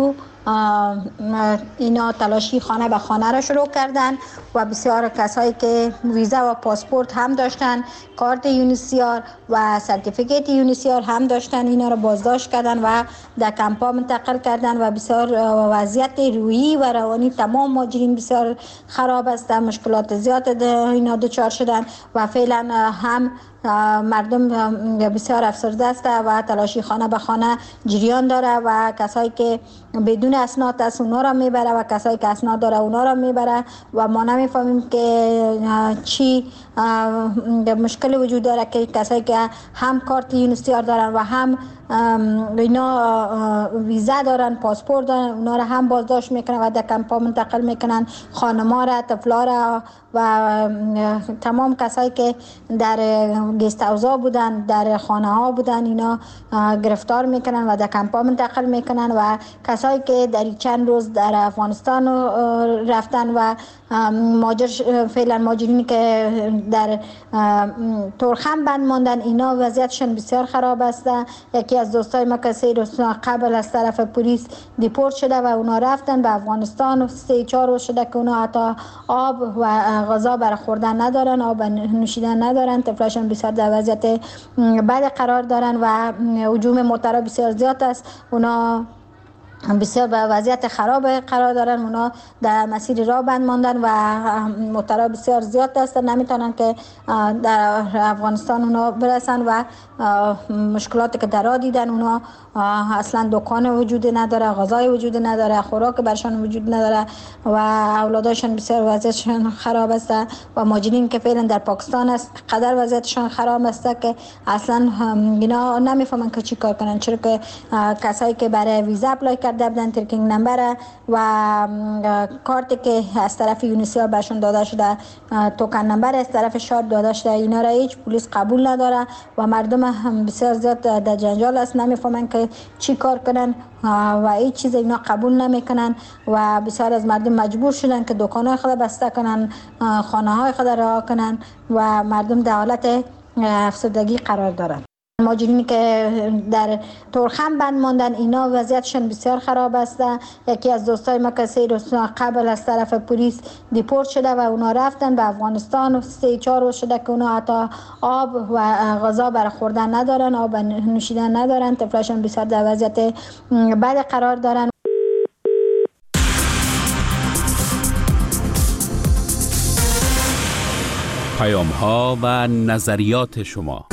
اینا تلاشی خانه به خانه را شروع کردن و بسیار کسایی که ویزا و پاسپورت هم داشتن، کارت یونیسیار و سرتیفیکیت یونیسیار هم داشتن، اینا را بازداشت کردن و در کمپا منتقل کردن و بسیار وضعیت روحی و روانی تمام مهاجرین بسیار خراب است، مشکلات زیاد اینا دچار شدن و فعلا هم مردم بسیار افسرده است و تلاشی خانه به خانه جریان داره و کسایی که بدون اسناد است اونا را میبره و کسایی که اسناد داره اونا را میبره و ما نمیفهمیم که چی مشکل وجود داره که کسایی که هم کارت یونیسیار دارن و هم اینا ویزا دارن، پاسپورت دارن، اونا را هم بازداشت میکنن و در کمپا منتقل میکنن، خانما را، طفلا را و تمام کسایی که در گست هاوس‌ها بودن، در خانه ها بودن، اینا گرفتار میکنن و در کمپا منتقل میکنن و کسایی که در چند روز در افغانستان رفتن و ماجر فعلا ماجرینی که در تورخم بند ماندن، اینا وضعیتشون بسیار خراب است. یکی از دوستای ما که سه روز قبل از طرف پلیس دیپورت شده و اونا رفتن به افغانستان و سه چهار روز شده که اونا حتی آب و غذا برای خوردن ندارن، آب نوشیدن ندارن، طفلاشون بسیار در وضعیت بد قرار دارن و هجوم موترها بسیار زیاد است، اونا بسیار به وضعیت خراب قرار دارن، اونا در مسیر راه بند ماندن و موترها بسیار زیاد هستن، نمیتونن که در افغانستان اونا برسن و مشکلاتی که در راه دیدن، اونا اصلا دکان وجود نداره، غذای وجود نداره، خوراک برشان وجود نداره و اولاداشون بسیار وضعیتشون خراب است و مهاجرین که فعلا در پاکستان است قدر وضعیتشون خراب است که اصلا اینا نمیفهمن که چی کار کنن، چرا که کسایی که برای ویزا اپلای کرده بودن، ترکینگ نمبر و کارتی که از طرف یونیسیار برشون داده شده، توکن نمبر از طرف شاد داده شده، اینا را هیچ پلیس قبول نداره و مردم هم بسیار زیاد در جنجال است، نمیفهمن که چی کار کنن و هیچ چیز اینا قبول نمیکنن و بسیار از مردم مجبور شدن که دکانهای خود بسته کنن، خانه های خود رها کنن و مردم در حالت افسردگی قرار دارن. مهاجرینی که در تورخم بند ماندن، اینا وضعیتشون بسیار خراب است. یکی از دوستای ما که سه روز قبل از طرف پلیس دیپورت شده و اونا رفتن به افغانستان و سه چهار روز شده که اونا حتی آب و غذا برای خوردن ندارن، آب نوشیدن ندارن، طفلاشون بسیار در وضعیت بد قرار دارن. پیام ها و نظریات شما.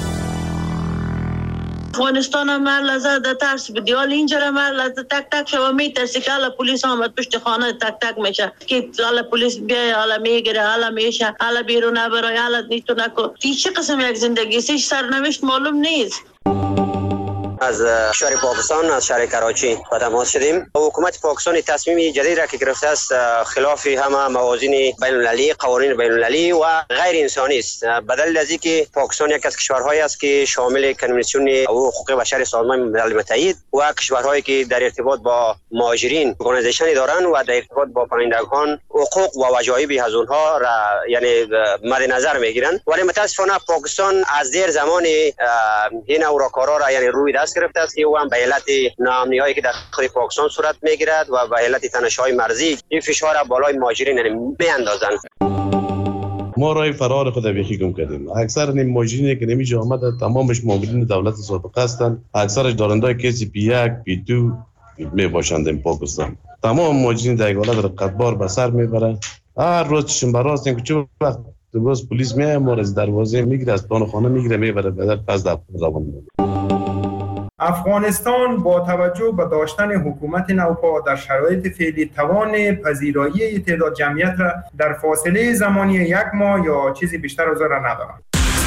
افغانستان ما لذت ترس بدی، حال اینجا ما لذت تک تک شما میترسی که حالا پلیس آمد پشت خانه تک تک میشه که حالا پلیس بیای، حالا میگیره، حالا میشه، حالا بیرون نبرای، حالا نیتو نکن. این چه قسم یک زندگی است؟ سرنوشت معلوم نیست. از شهر پاکستان، از شهر کراچی با تماس شدیم. حکومت پاکستان تصمیم جدید را که گرفته است خلاف همه موازین بین المللی، قوانین بین المللی و غیر انسانی است. بدل از اینکه پاکستان یک از کشورهایی است که شامل کنوانسیون حقوق بشر سازمان ملل متحد و کشورهایی که در ارتباط با مهاجرین ارگانیزیشنی دارند و در ارتباط با پناهندگان حقوق و وجایب از اونها را یعنی مد نظر میگیرند، ولی متاسفانه پاکستان از دیر زمان این اوراکارا را یعنی روی دست گرفته است که او هم به علت ناامنی‌هایی که در خود پاکستان صورت میگیرد و به علت تنش‌های مرزی این فشار را بالای مهاجرین میاندازند. ما راه فرار خود بیخی گم کردیم. اکثر نیم مهاجرینی که نمیشه آمده تمامش مامورین دولت سابقه هستند، اکثرش دارنده کسی پی یک پی دو می باشند این پاکستان. تمام مهاجرین در حالت رقتبار به سر میبره. هر روز چشم براست این که چه وقت باز پلیس میاد ما از دروازه میگیره، از پلان خانه میگیره میبره بعد پس در روان میشه. افغانستان با توجه به داشتن حکومت نوپا در شرایط فعلی توان پذیرایی تعداد جمعیت را در فاصله زمانی یک ماه یا چیزی بیشتر از آن را ندارد.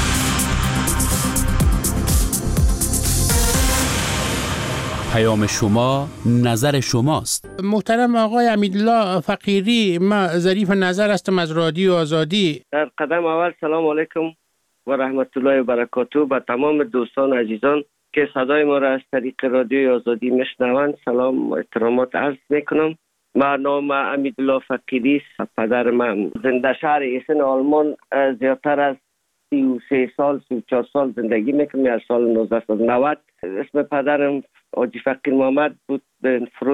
پیام شما نظر شماست. محترم آقای امیدالله فقیری، ما ظریف نظر هستم از رادیو آزادی. در قدم اول سلام علیکم و رحمت الله و برکاته به تمام دوستان عزیزان که صدای ما را از طریق رادیوی آزادی میشنوند سلام و احترامات عرض میکنم. من نام امیدالله فقیری است. پدر من زنده شهر ایسن آلمان زیادتر از سی و سه سال سی و چهار سال زندگی میکنم از سال نوزده صد و نود. اسم پدرم حاجی فقیر محمد بود. به فروش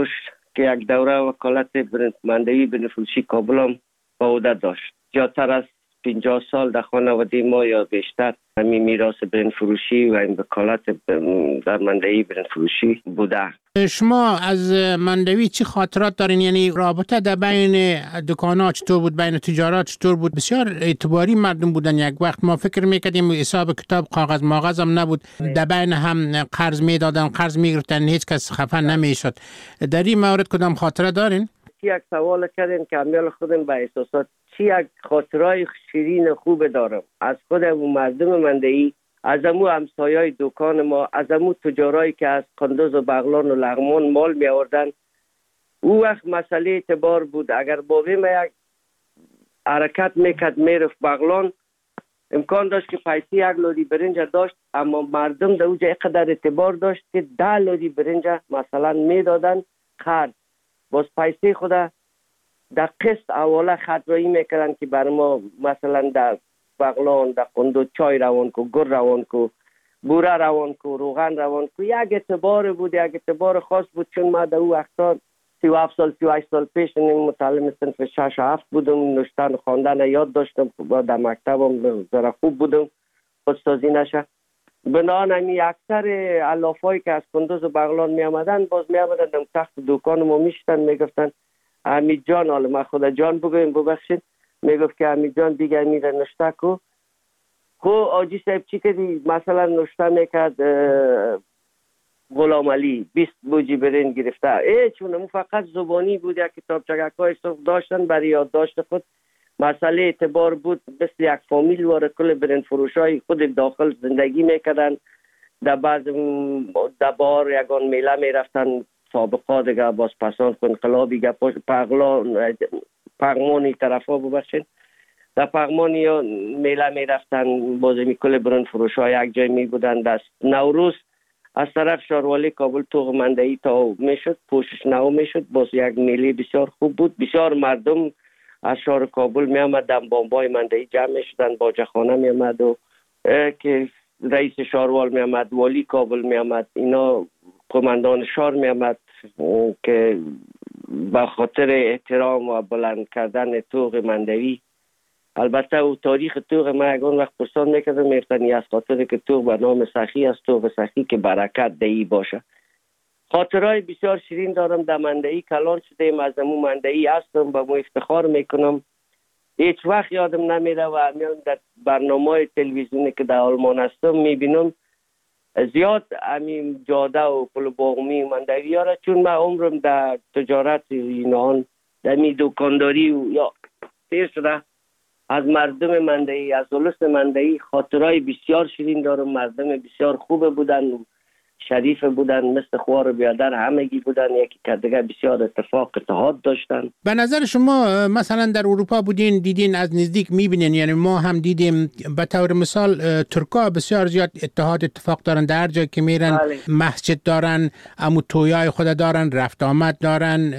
که یک دوره وکالت مندوی بنفروشی کابل هم به عهده داشت. زیادتر از پنجاه سال در خانواده ما یا بیشتر همین میراث برنج فروشی و این وکالت در مندوی برنج فروشی بوده. شما از مندوی چی خاطرات دارین؟ یعنی رابطه در بین دکان‌ها چطور بود، بین تجارت چطور بود؟ بسیار اعتباری مردم بودن. یک وقت ما فکر میکردیم حساب کتاب کاغذ ماغذ هم نبود، در بین هم قرض میدادن، قرض میگرفتن، هیچ کس خفه نمیشد. در این مورد کدام خاطره دارین؟ یک سوال کردین که امیال خودم به احساسات چی یک خاطرای شیرین خوب دارم از خودم و مردم مندوی، از امو همسایای دکان ما، از امو تجارایی که از قندوز و بغلان و لغمان مال می آوردن. او وقت مسئله اعتبار بود. اگر بابی ما یک حرکت میکرد میرفت بغلان، امکان داشت که پیسی یک لودی برنج داشت، اما مردم در اوجه اقدر اعتبار داشت که ده لودی برنج مثلا میدادن خرد، باز پیسی خدا در قسط اوله خطرایی میکردن که بر ما مثلا در بغلان در قندوز چای روان کو، گر روان کو، بوره روان کو، روغن روان کو. یک اعتبار بود، یک اعتبار خاص بود. چون ما در او وقتا سی و هفت سال سی و هشت سال پیش متعلم صنف شش و هفت بودم، نوشتن و خواندن یاد داشتم، در مکتبم ذره خوب بودم، خودسازی نشه. بنابراین همی اکثر علافایی که از قندوز و بغلان می آمدن باز می آمدن در تخت دکان ما میشتن، میگفتن حمید جان، حالا من خدا جان بگویم ببخشید، میگفت که حمید جان دیگر میره نشته کو. خو آجی صاحب چی کردی؟ مثلا نشته میکرد غلام علی بیست بوجی برنج گرفته. ای چون فقط زبانی بود، یک کتاب چگکای صف داشتن برای یادداشت خود. مسئله اعتبار بود، مثل یک فامیل وارد کل برنج فروشای خود داخل زندگی میکردن. در بعض در بار یگان میله میرفتن، سابقا دیگه باز پسان انقلابی گپاش پغلان پغمانی طرفا ببخشید، در پغمانی یا میله میرفتن، باز میکل برنج فروش ها یک جای می بودن. دست نوروز از طرف شاروالی کابل توغ مندوی تا میشد، پوشش نو میشد، باز یک میله بسیار خوب بود. بسیار مردم از شهر کابل می آمد، در بامبای مندوی جمع می شدن، باجخانه می آمد و که رئیس شاروال می آمد، والی کابل می آمد، اینا قماندان شهر می آمد که به خاطر احترام و بلند کردن توغ مندوی. البته او تاریخ توغ ما یکان وقت پرسان میکردم، میفتنی از خاطر که توغ به نام سخی است، توغ سخی که برکت دهی باشه. خاطرهای بسیار شیرین دارم. در مندوی کلان شده، از امو مندوی هستم، به مو افتخار میکنم. هیچ وقت یادم نمیره و همیان در برنامه تلویزیونی که در آلمان هستم میبینم زیاد همین جاده و پل باغمی مندوی ها را، چون من عمرم در تجارت اینان در می دکانداری و یا پیر شده، از مردم مندوی، از اولس مندوی خاطرهای بسیار شیرین دارم. مردم بسیار خوب بودن، شریف بودن، مثل خوار بیادر همگی بودن، یکی که دیگه بسیار اتفاق اتحاد داشتن. به نظر شما مثلا در اروپا بودین، دیدین، از نزدیک میبینین، یعنی ما هم دیدیم به طور مثال ترکا بسیار زیاد اتحاد اتفاق دارن، در جایی که میرن بله. مسجد دارن، امو تویای خود دارن، رفت آمد دارن،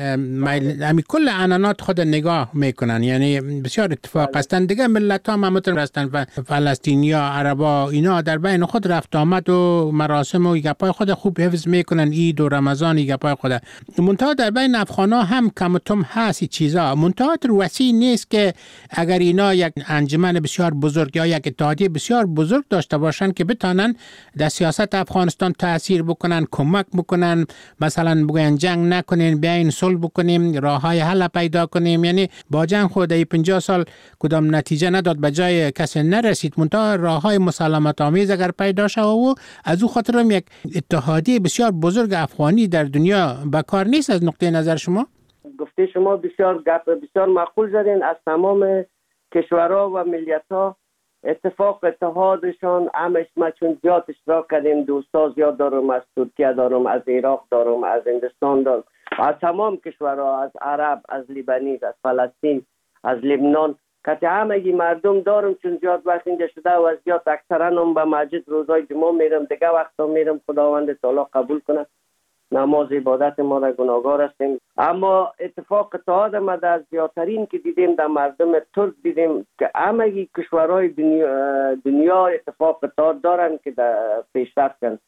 امی کل عنانات خود نگاه میکنن، یعنی بسیار اتفاق بله. هستن. دیگه ملت ها همتون هستن و فلسطینیا، عربا، اینا در بین خود رفت آمد و مراسم و گپای خود خوب حفظ میکنن، عید و رمضان گپای خود. منتها در بین افغانا هم کم و تم هست چیزا، منتها وسیع نیست که اگر اینا یک انجمن بسیار بزرگ یا یک اتحادیه بسیار بزرگ داشته باشن که بتانن در سیاست افغانستان تاثیر بکنن، کمک بکنن، مثلا بگن جنگ نکنین، بیاین صلح بکنیم، راههای حل پیدا کنیم. یعنی با جنگ خود ای پنجاه سال کدام نتیجه نداد، به جای کسی نرسید، منتها راههای مسالمت آمیز اگر پیدا شد و از او خاطر هم یک اتحادیه بسیار بزرگ افغانی در دنیا به کار نیست. از نقطه نظر شما گفته شما بسیار گپ بسیار معقول زدین. از تمام کشورها و ملیت‌ها اتفاق اتحادشان همش ما چون زیاد اشتراک کردیم، دوستا زیاد دارم، از ترکیه دارم، از عراق دارم، از هندوستان دارم، از تمام کشورها، از عرب، از لیبنیز، از فلسطین، از لبنان، که همگی مردم دارم. چون زیاد وقت اینجا شده و از زیاد اکثرا هم به مسجد روزای جمعه میرم، دیگه وقتا میرم، خداوند تعالی قبول کنه نماز عبادت ما را، گناهگار هستیم. اما اتفاق اتحاد ما در زیادترین که دیدیم در مردم ترک دیدیم که همگی کشورهای دنیا, دنیا اتفاق اتحاد دارن که در پیشرفت کن.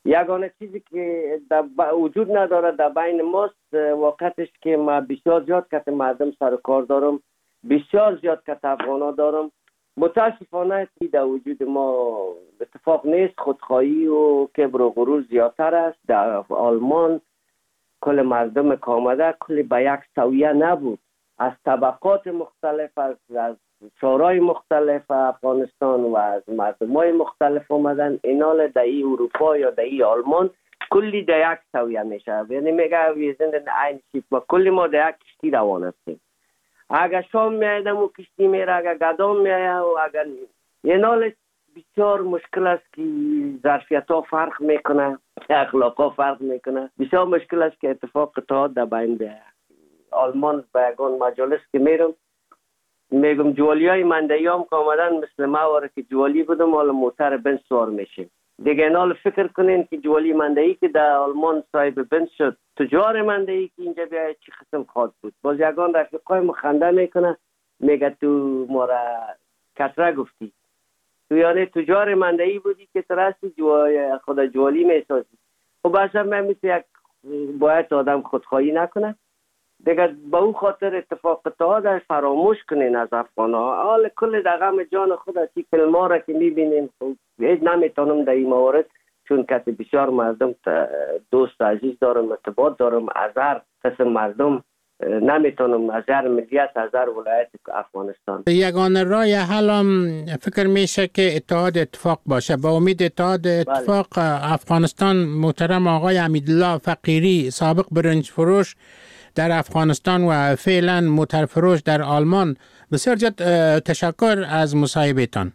یگانه چیزی که وجود نداره در بین ماست واقعتش که ما بسیار زیاد کت مردم سر کار دارم، بسیار زیاد کت افغانا دارم. متاسفانه در وجود ما اتفاق نیست، خودخواهی و کبر و غرور زیادتر است. در آلمان کل مردم که آمده کل به یک سویه نبود، از طبقات مختلف، از, از شورای مختلف افغانستان و از مردمای مختلف آمدن. اینال در ای اروپا یا در ای آلمان کلی در یک سویه میشه، یعنی میگه ویزند این شیپ و کلی ما در یک کشتی روان هستیم. اگر شام میایدم و کشتی میره، اگر گدام میایه و اگر اینال بسیار مشکل است که ظرفیت ها فرق میکنه، اخلاق ها فرق میکنه. بسیار مشکل است که اتفاق اتحاد در بین آلمان به یگان مجالس که میرم میگم جوالی های مندهی هم که آمدن مثل ما واره که جوالی بودم حالا موتر بنز سوار میشه دیگه. اینال فکر کنین که جوالی مندهی که در آلمان صاحب بنز شد، تجار مندهی که اینجا بیاید چی قسم خواهد بود. باز یگان رفیقای مخنده میکنه میگه تو ما را کتره گفتی، تو یعنی تجار مندهی بودی که ترستی جو... خدا جوالی میسازی. و باشم من مثل یک باید آدم خودخواهی نکنه دیگه. با او خاطر اتفاق اتحاد فراموش کنین از افغان ها. حال کل در غم جان خود اسی کلمه را که میبینین هیچ نمیتونم در این موارد، چون کسی بسیار مردم دوست عزیز دارم، ارتباط دارم، از هر قسم مردم نمیتونم، از هر ملیت، از هر ولایت افغانستان. یگانه راه حل هم فکر میشه که اتحاد اتفاق باشه. با امید اتحاد اتفاق بله. افغانستان محترم آقای امیدالله فقیری سابق برنج فروش در افغانستان و فعلا موتر فروش در آلمان، بسیار زیاد تشکر از مصاحبهتان.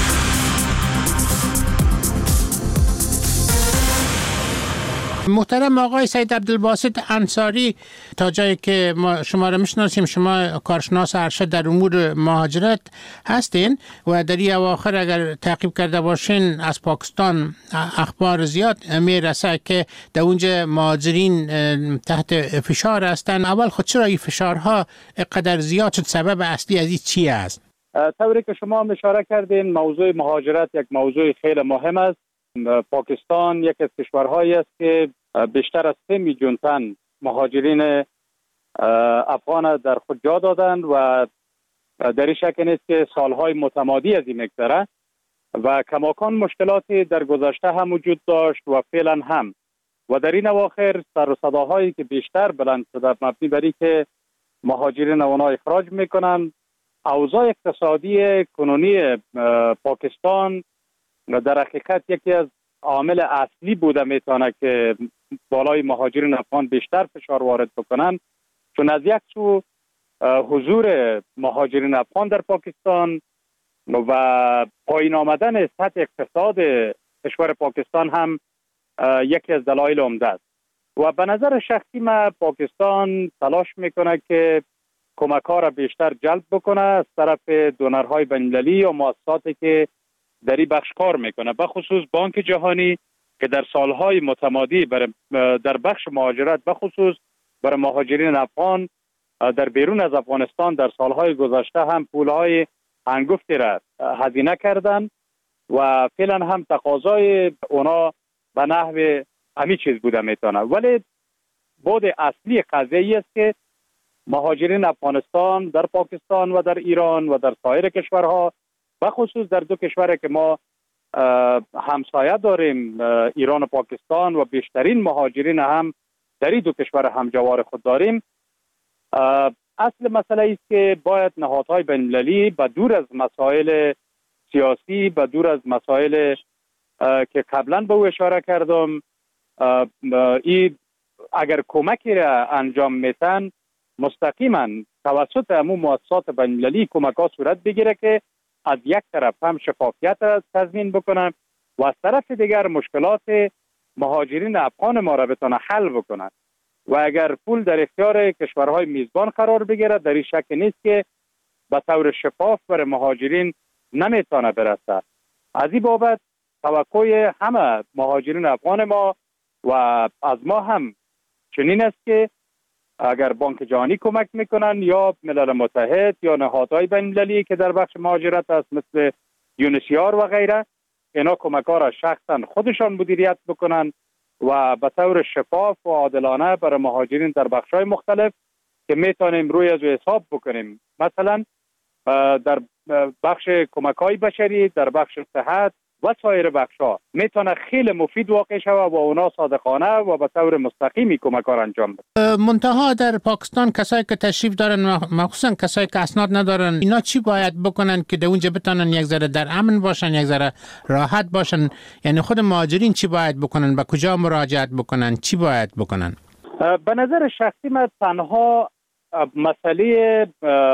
محترم آقای سید عبدالباسط انصاری، تا جایی که ما شما را میشناسیم شما کارشناس ارشد در امور مهاجرت هستین و در این اواخر اگر تعقیب کرده باشین از پاکستان اخبار زیاد میرسه که در اونجا مهاجرین تحت فشار هستن. اول خود چرا این فشارها قدر زیاد شد؟ سبب اصلی از این چی است؟ طوری که شما اشاره کردین موضوع مهاجرت یک موضوع خیلی مهم است. پاکستان یک از کشورهایی است که بیشتر از سه میلیون تن مهاجرین افغان در خود جا دادند و در این شک نیست که سالهای متمادی از این مگذره و کماکان مشکلاتی در گذشته هم وجود داشت و فعلا هم. و در این اواخر سر و صداهایی که بیشتر بلند شده مبنی بر اینکه مهاجرین آنها اخراج میکنند. اوضاع اقتصادی کنونی پاکستان در حقیقت یکی از عامل اصلی بوده میتونه که بالای مهاجرین افغان بیشتر فشار وارد بکنن، چون از یک سو حضور مهاجرین افغان در پاکستان و پایین آمدن سطح اقتصاد کشور پاکستان هم یکی از دلایل عمده است. و به نظر شخصی من پاکستان تلاش میکنه که کمک ها را بیشتر جلب بکنه از طرف دونرهای بین‌المللی و مؤسساتی که در این بخش کار میکنه، به خصوص بانک جهانی که در سالهای متمادی در بخش مهاجرت به خصوص برای مهاجرین افغان در بیرون از افغانستان در سالهای گذشته هم پولهای انگفتی را هزینه کردن و فعلا هم تقاضای اونا به نحو همین چیز بوده میتونه. ولی بود اصلی قضیه است که مهاجرین افغانستان در پاکستان و در ایران و در سایر کشورها، به خصوص در دو کشوری که ما همسایه داریم ایران و پاکستان و بیشترین مهاجرین هم در این دو کشور همجوار خود داریم، اصل مسئله است که باید نهادهای بین‌المللی به دور از مسائل سیاسی، به دور از مسائل که قبلا به او اشاره کردم، این اگر کمکی را انجام میتن مستقیما توسط همون مؤسسات بین‌المللی کمک ها صورت بگیره که از یک طرف هم شفافیت را تضمین بکنن و از طرف دیگر مشکلات مهاجرین افغان ما را بتونه حل بکنن. و اگر پول در اختیار کشورهای میزبان قرار بگیره در این شک نیست که به طور شفاف بر مهاجرین نمیتونه برسه. از این بابت توقع همه مهاجرین افغان ما و از ما هم چنین است که اگر بانک جهانی کمک میکنن یا ملل متحد یا نهادهای بین‌المللی که در بخش مهاجرت است مثل یونسیار و غیره، اینا کمک ها را شخصا خودشان مدیریت بکنن و به طور شفاف و عادلانه برای مهاجرین در بخش‌های مختلف که میتونیم روی از حساب بکنیم. مثلا در بخش کمک‌های بشری، در بخش صحت و سایر بخش‌ها میتونه خیلی مفید واقع شود و اونا صادقانه و به طور مستقیمی کمک انجام بده. منتها در پاکستان کسایی که تشریف دارن، مخصوصا کسایی که اسناد ندارن، اینا چی باید بکنن که در اونجا بتونن یک ذره در امن باشن، یک ذره راحت باشن؟ یعنی خود مهاجرین چی باید بکنن؟ به کجا مراجعت بکنن؟ چی باید بکنن؟ به نظر شخصی من تنها مسئله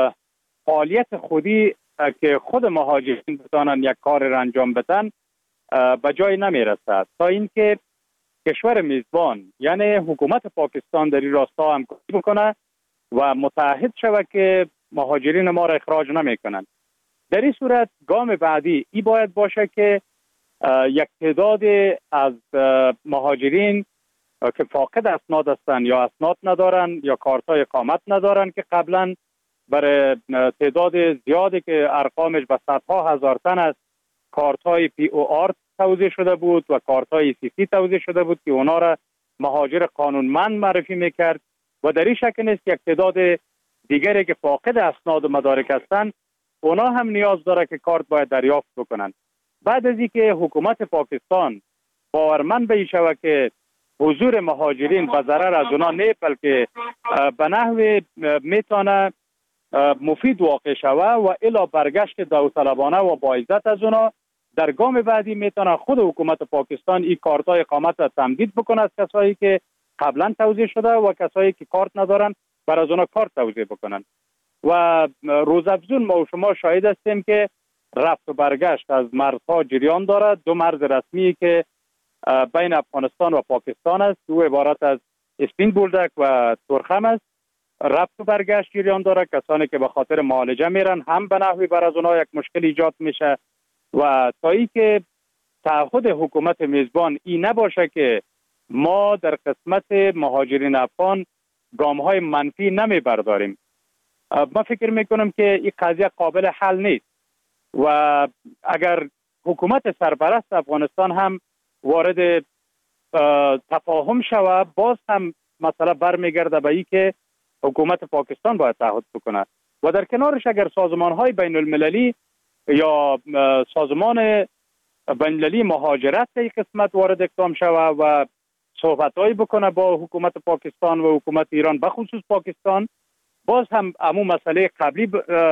فعالیت خودی که خود مهاجرین بتانن یک کار را انجام بدن به جای نمیرسد تا اینکه کشور میزبان یعنی حکومت پاکستان در این راستا همکاری بکنه و متعهد شود که مهاجرین ما را اخراج نمیکنن. در این صورت گام بعدی ای باید باشه که یک تعداد از مهاجرین که فاقد اسناد هستند یا اسناد ندارن یا کارتای اقامت ندارن که قبلا برای تعداد زیادی که ارقامش به صدها هزار تن است کارتای پی او آر توزیع شده بود و کارتای سی سی توزیع شده بود که اونا را مهاجر قانونمند معرفی میکرد و در این شکل نیست یک تعداد دیگری که فاقد اسناد و مدارک هستند اونا هم نیاز داره که کارت باید دریافت بکنن. بعد از اینکه حکومت پاکستان باورمند به این شود که حضور مهاجرین به ضرر از اونا نه بلکه به نحو میتونه مفید واقع شود و الا برگشت داوطلبانه و با عزت از اونا، در گام بعدی میتونه خود حکومت پاکستان این کارتای اقامت را تمدید بکنه از کسایی که قبلا توزیع شده و کسایی که کارت ندارن بر از اونا کارت توزیع بکنن. و روزافزون ما و شما شاهد هستیم که رفت و برگشت از مرزها جریان دارد. دو مرز رسمی که بین افغانستان و پاکستان است، دو عبارت از اسپین بولدک و ترخم است، رفت و برگشت جریان داره. کسانی که به خاطر معالجه میرن هم به نحوی بر از اونها یک مشکل ایجاد میشه و تا ای که تعهد حکومت میزبان این نباشه که ما در قسمت مهاجرین افغان گام های منفی نمی برداریم، ما فکر میکنم که این قضیه قابل حل نیست و اگر حکومت سرپرست افغانستان هم وارد تفاهم شود باز هم مسئله برمیگرده به این که حکومت پاکستان باید تعهد بکنه و در کنارش اگر سازمان های بین المللی یا سازمان بین المللی مهاجرت در این قسمت وارد اقدام شود و صحبت هایی بکنه با حکومت پاکستان و حکومت ایران بخصوص پاکستان، باز هم همون مسئله قبلی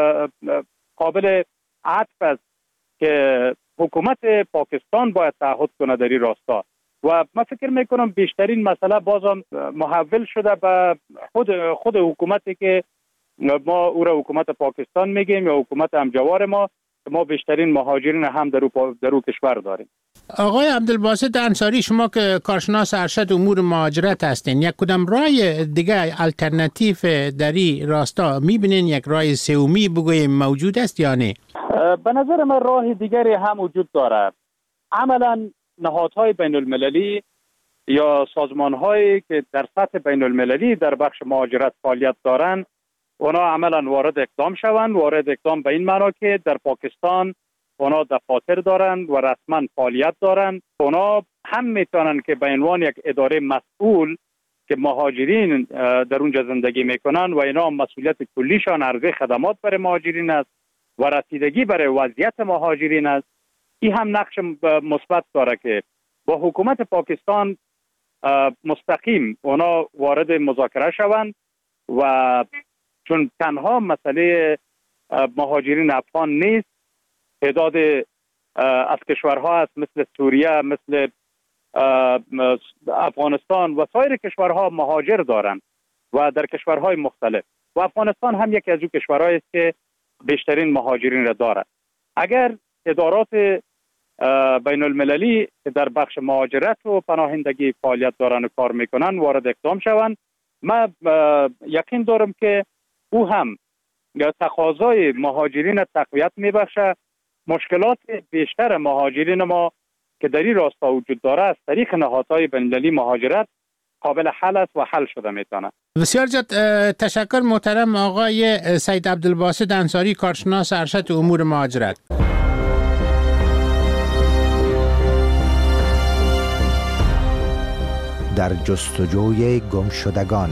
قابل عطف است که حکومت پاکستان باید تعهد کنه در این راستا و من فکر میکنم بیشترین مسئله بازم محول شده به خود خود حکومتی که ما او را حکومت پاکستان میگیم یا حکومت همجوار ما، ما بیشترین مهاجرین هم در او در او کشور داریم. آقای عبدالباسط انصاری، شما که کارشناس ارشد امور مهاجرت هستین، یک کدام راه دیگه الटरनेटिव در این راستا میبینین؟ یک راه سومی بگویم موجود است یا نه؟ به نظر من راه دیگری هم وجود داره. عملا نهادهای بین المللی یا سازمانهایی که در سطح بین المللی در بخش مهاجرت فعالیت دارند اونا عملا وارد اقدام شوند. وارد اقدام به این معنا که در پاکستان اونا دفاتر دارند و رسما فعالیت دارند. اونا هم میتونن که به عنوان یک اداره مسئول که مهاجرین در اونجا زندگی میکنن و اینا مسئولیت کلیشان عرضه خدمات برای مهاجرین است و رسیدگی برای وضعیت مهاجرین است، این هم نقش مثبت داره که با حکومت پاکستان مستقیم اونا وارد مذاکره شوند و چون تنها مسئله مهاجرین افغان نیست، تعداد از کشورها هست مثل سوریه، مثل افغانستان و سایر کشورها مهاجر دارند و در کشورهای مختلف و افغانستان هم یکی از اون کشورهایی است که بیشترین مهاجرین را دارد. اگر ادارات بین المللی در بخش مهاجرت و پناهندگی فعالیت دارن و کار میکنن وارد اقدام شوند، من یقین دارم که او هم تقاضای مهاجرین تقویت میبخشه. مشکلات بیشتر مهاجرین ما که در این راستا وجود داره از طریق نهادهای بین المللی مهاجرت قابل حل است و حل شده میتونه. بسیار زیاد تشکر محترم آقای سید عبدالباسط انصاری، کارشناس ارشد امور مهاجرت. در جستجوی گمشدگان.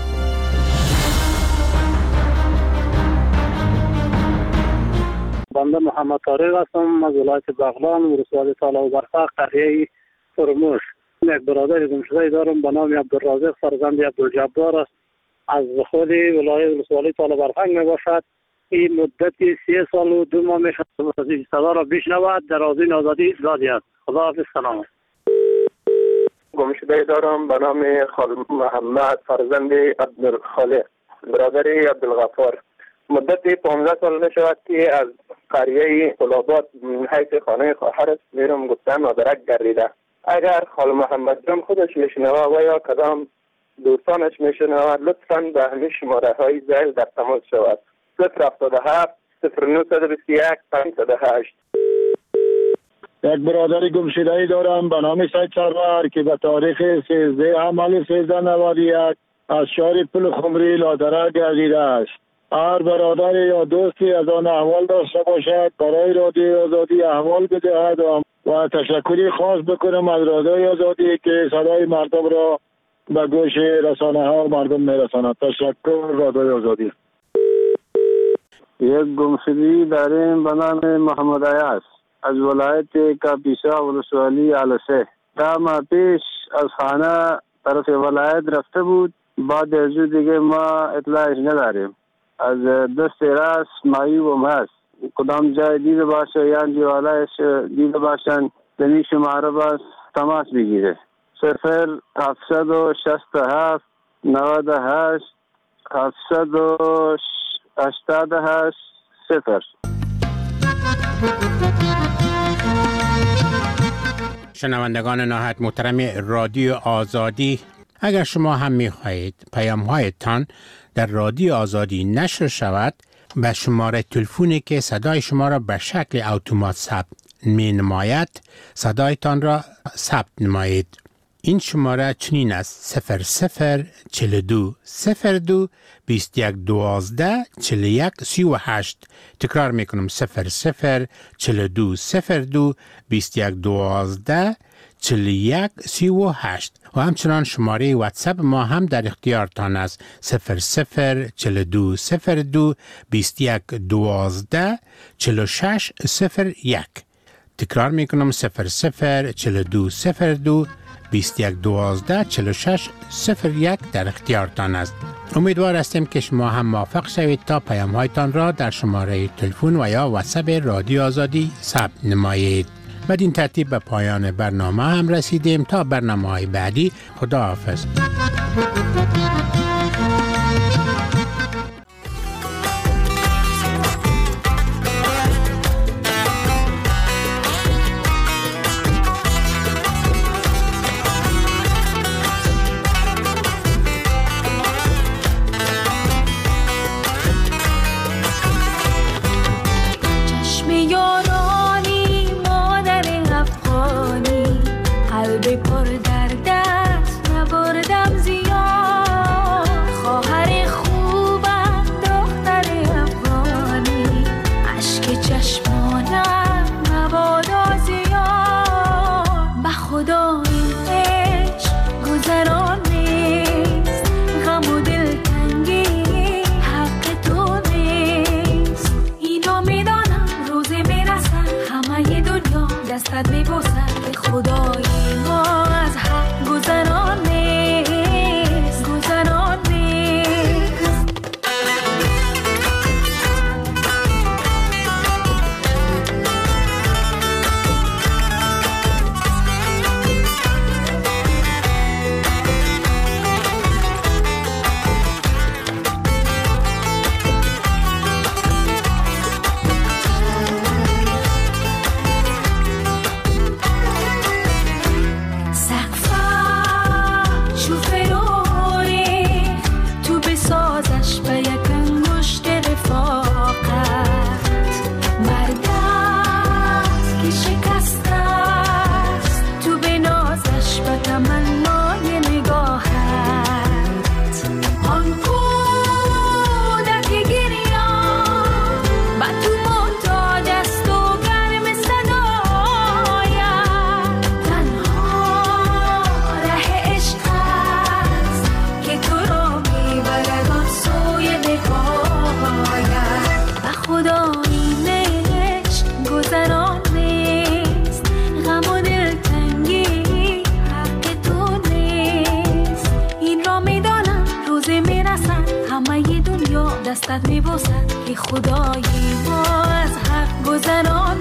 بنده محمد طارق هستم از ولایت بغلان، ولسوالی تالا و برفق، قریه فرموش. یک برادر گمشده دارم به نام عبدالرازق فرزند عبدالجبار است. از خود ولایت ولسوالی تالا برفق می باشد. این مدتی سه سال و دو ماه می شود صدا را بشنود. در آذین آزادی زادی است. خداحافظ، سلام. گمشده دارم به نام خال محمد فرزند عبدالخالق، برادر عبدالغفار. مدت پانزده سال می شود که از قریه قلابات حیث خانه خواهرش میرم گفتم مادرک گردیده. اگر خال محمد جان خودش میشنوه و یا کدام دوستانش میشنوه لطفاً به همین شماره های زیل در تماس شود. صفر هفتاد و هفت صفر نهصد و بیست و یک پانصد و هشت. یک برادر گمشده‌ای دارم به نام سید سرور که به تاریخ سیزده عمل سیزده نود و یک از شهر پل خمری لادره گردیده است. هر برادر یا دوستی از آن احوال داشته باشد برای رادیوی آزادی احوال بدهد و تشکری خاص بکنم از رادیوی آزادی که صدای مردم را به گوش رسانه ها و مردم میرساند. تشکر رادیوی آزادی. یک گمشدگی داریم به نام محمد عیاض از ولایت کاپیسا ولسوالی علسه. ده ماه پیش از خانه طرف ولایت رفته بود. بعد از دیگه ما اطلاعش نداریم. از دست راست معیوب هست. کدام جای دیده باشه یا دیوالایش دیده باشن دنی شماره باز تماس بگیره. صفر هفتصد و شست و هفت نود و هشت هفتصد و هشتاد و هشت صفر. شنوندگان نهایت محترم رادیو آزادی، اگر شما هم می خواهید پیام هایتان در رادیو آزادی نشر شود، به شماره تلفنی که صدای شما را به شکل اتومات ثبت می نماید صدایتان را ثبت نمایید. این شماره چنین است: صفر صفر چهل و دو صفر دو بیست و یک دوازده چهل و یک سی و هشت. تکرار میکنم: صفر صفر چهل و دو صفر دو بیست و یک دوازده چهل و یک سی و هشت. و همچنان شماره واتساپ ما هم در اختیارتان است: صفر صفر چهل و دو صفر دو بیست و یک دوازده چهل و شش صفر یک. تکرار میکنم: صفر صفر چهل و دو صفر دو بیست و یک دوازده چهل و شش صفر یک در اختیارتان است. امیدوار هستیم که شما هم موفق شوید تا پیام هایتان را در شماره تلفن و یا واتساپ رادیو آزادی ثبت نمایید. بدین ترتیب به پایان برنامه هم رسیدیم. تا برنامه های بعدی، خداحافظ. سقفا دستت میبوسد که خدای ما از حق گذران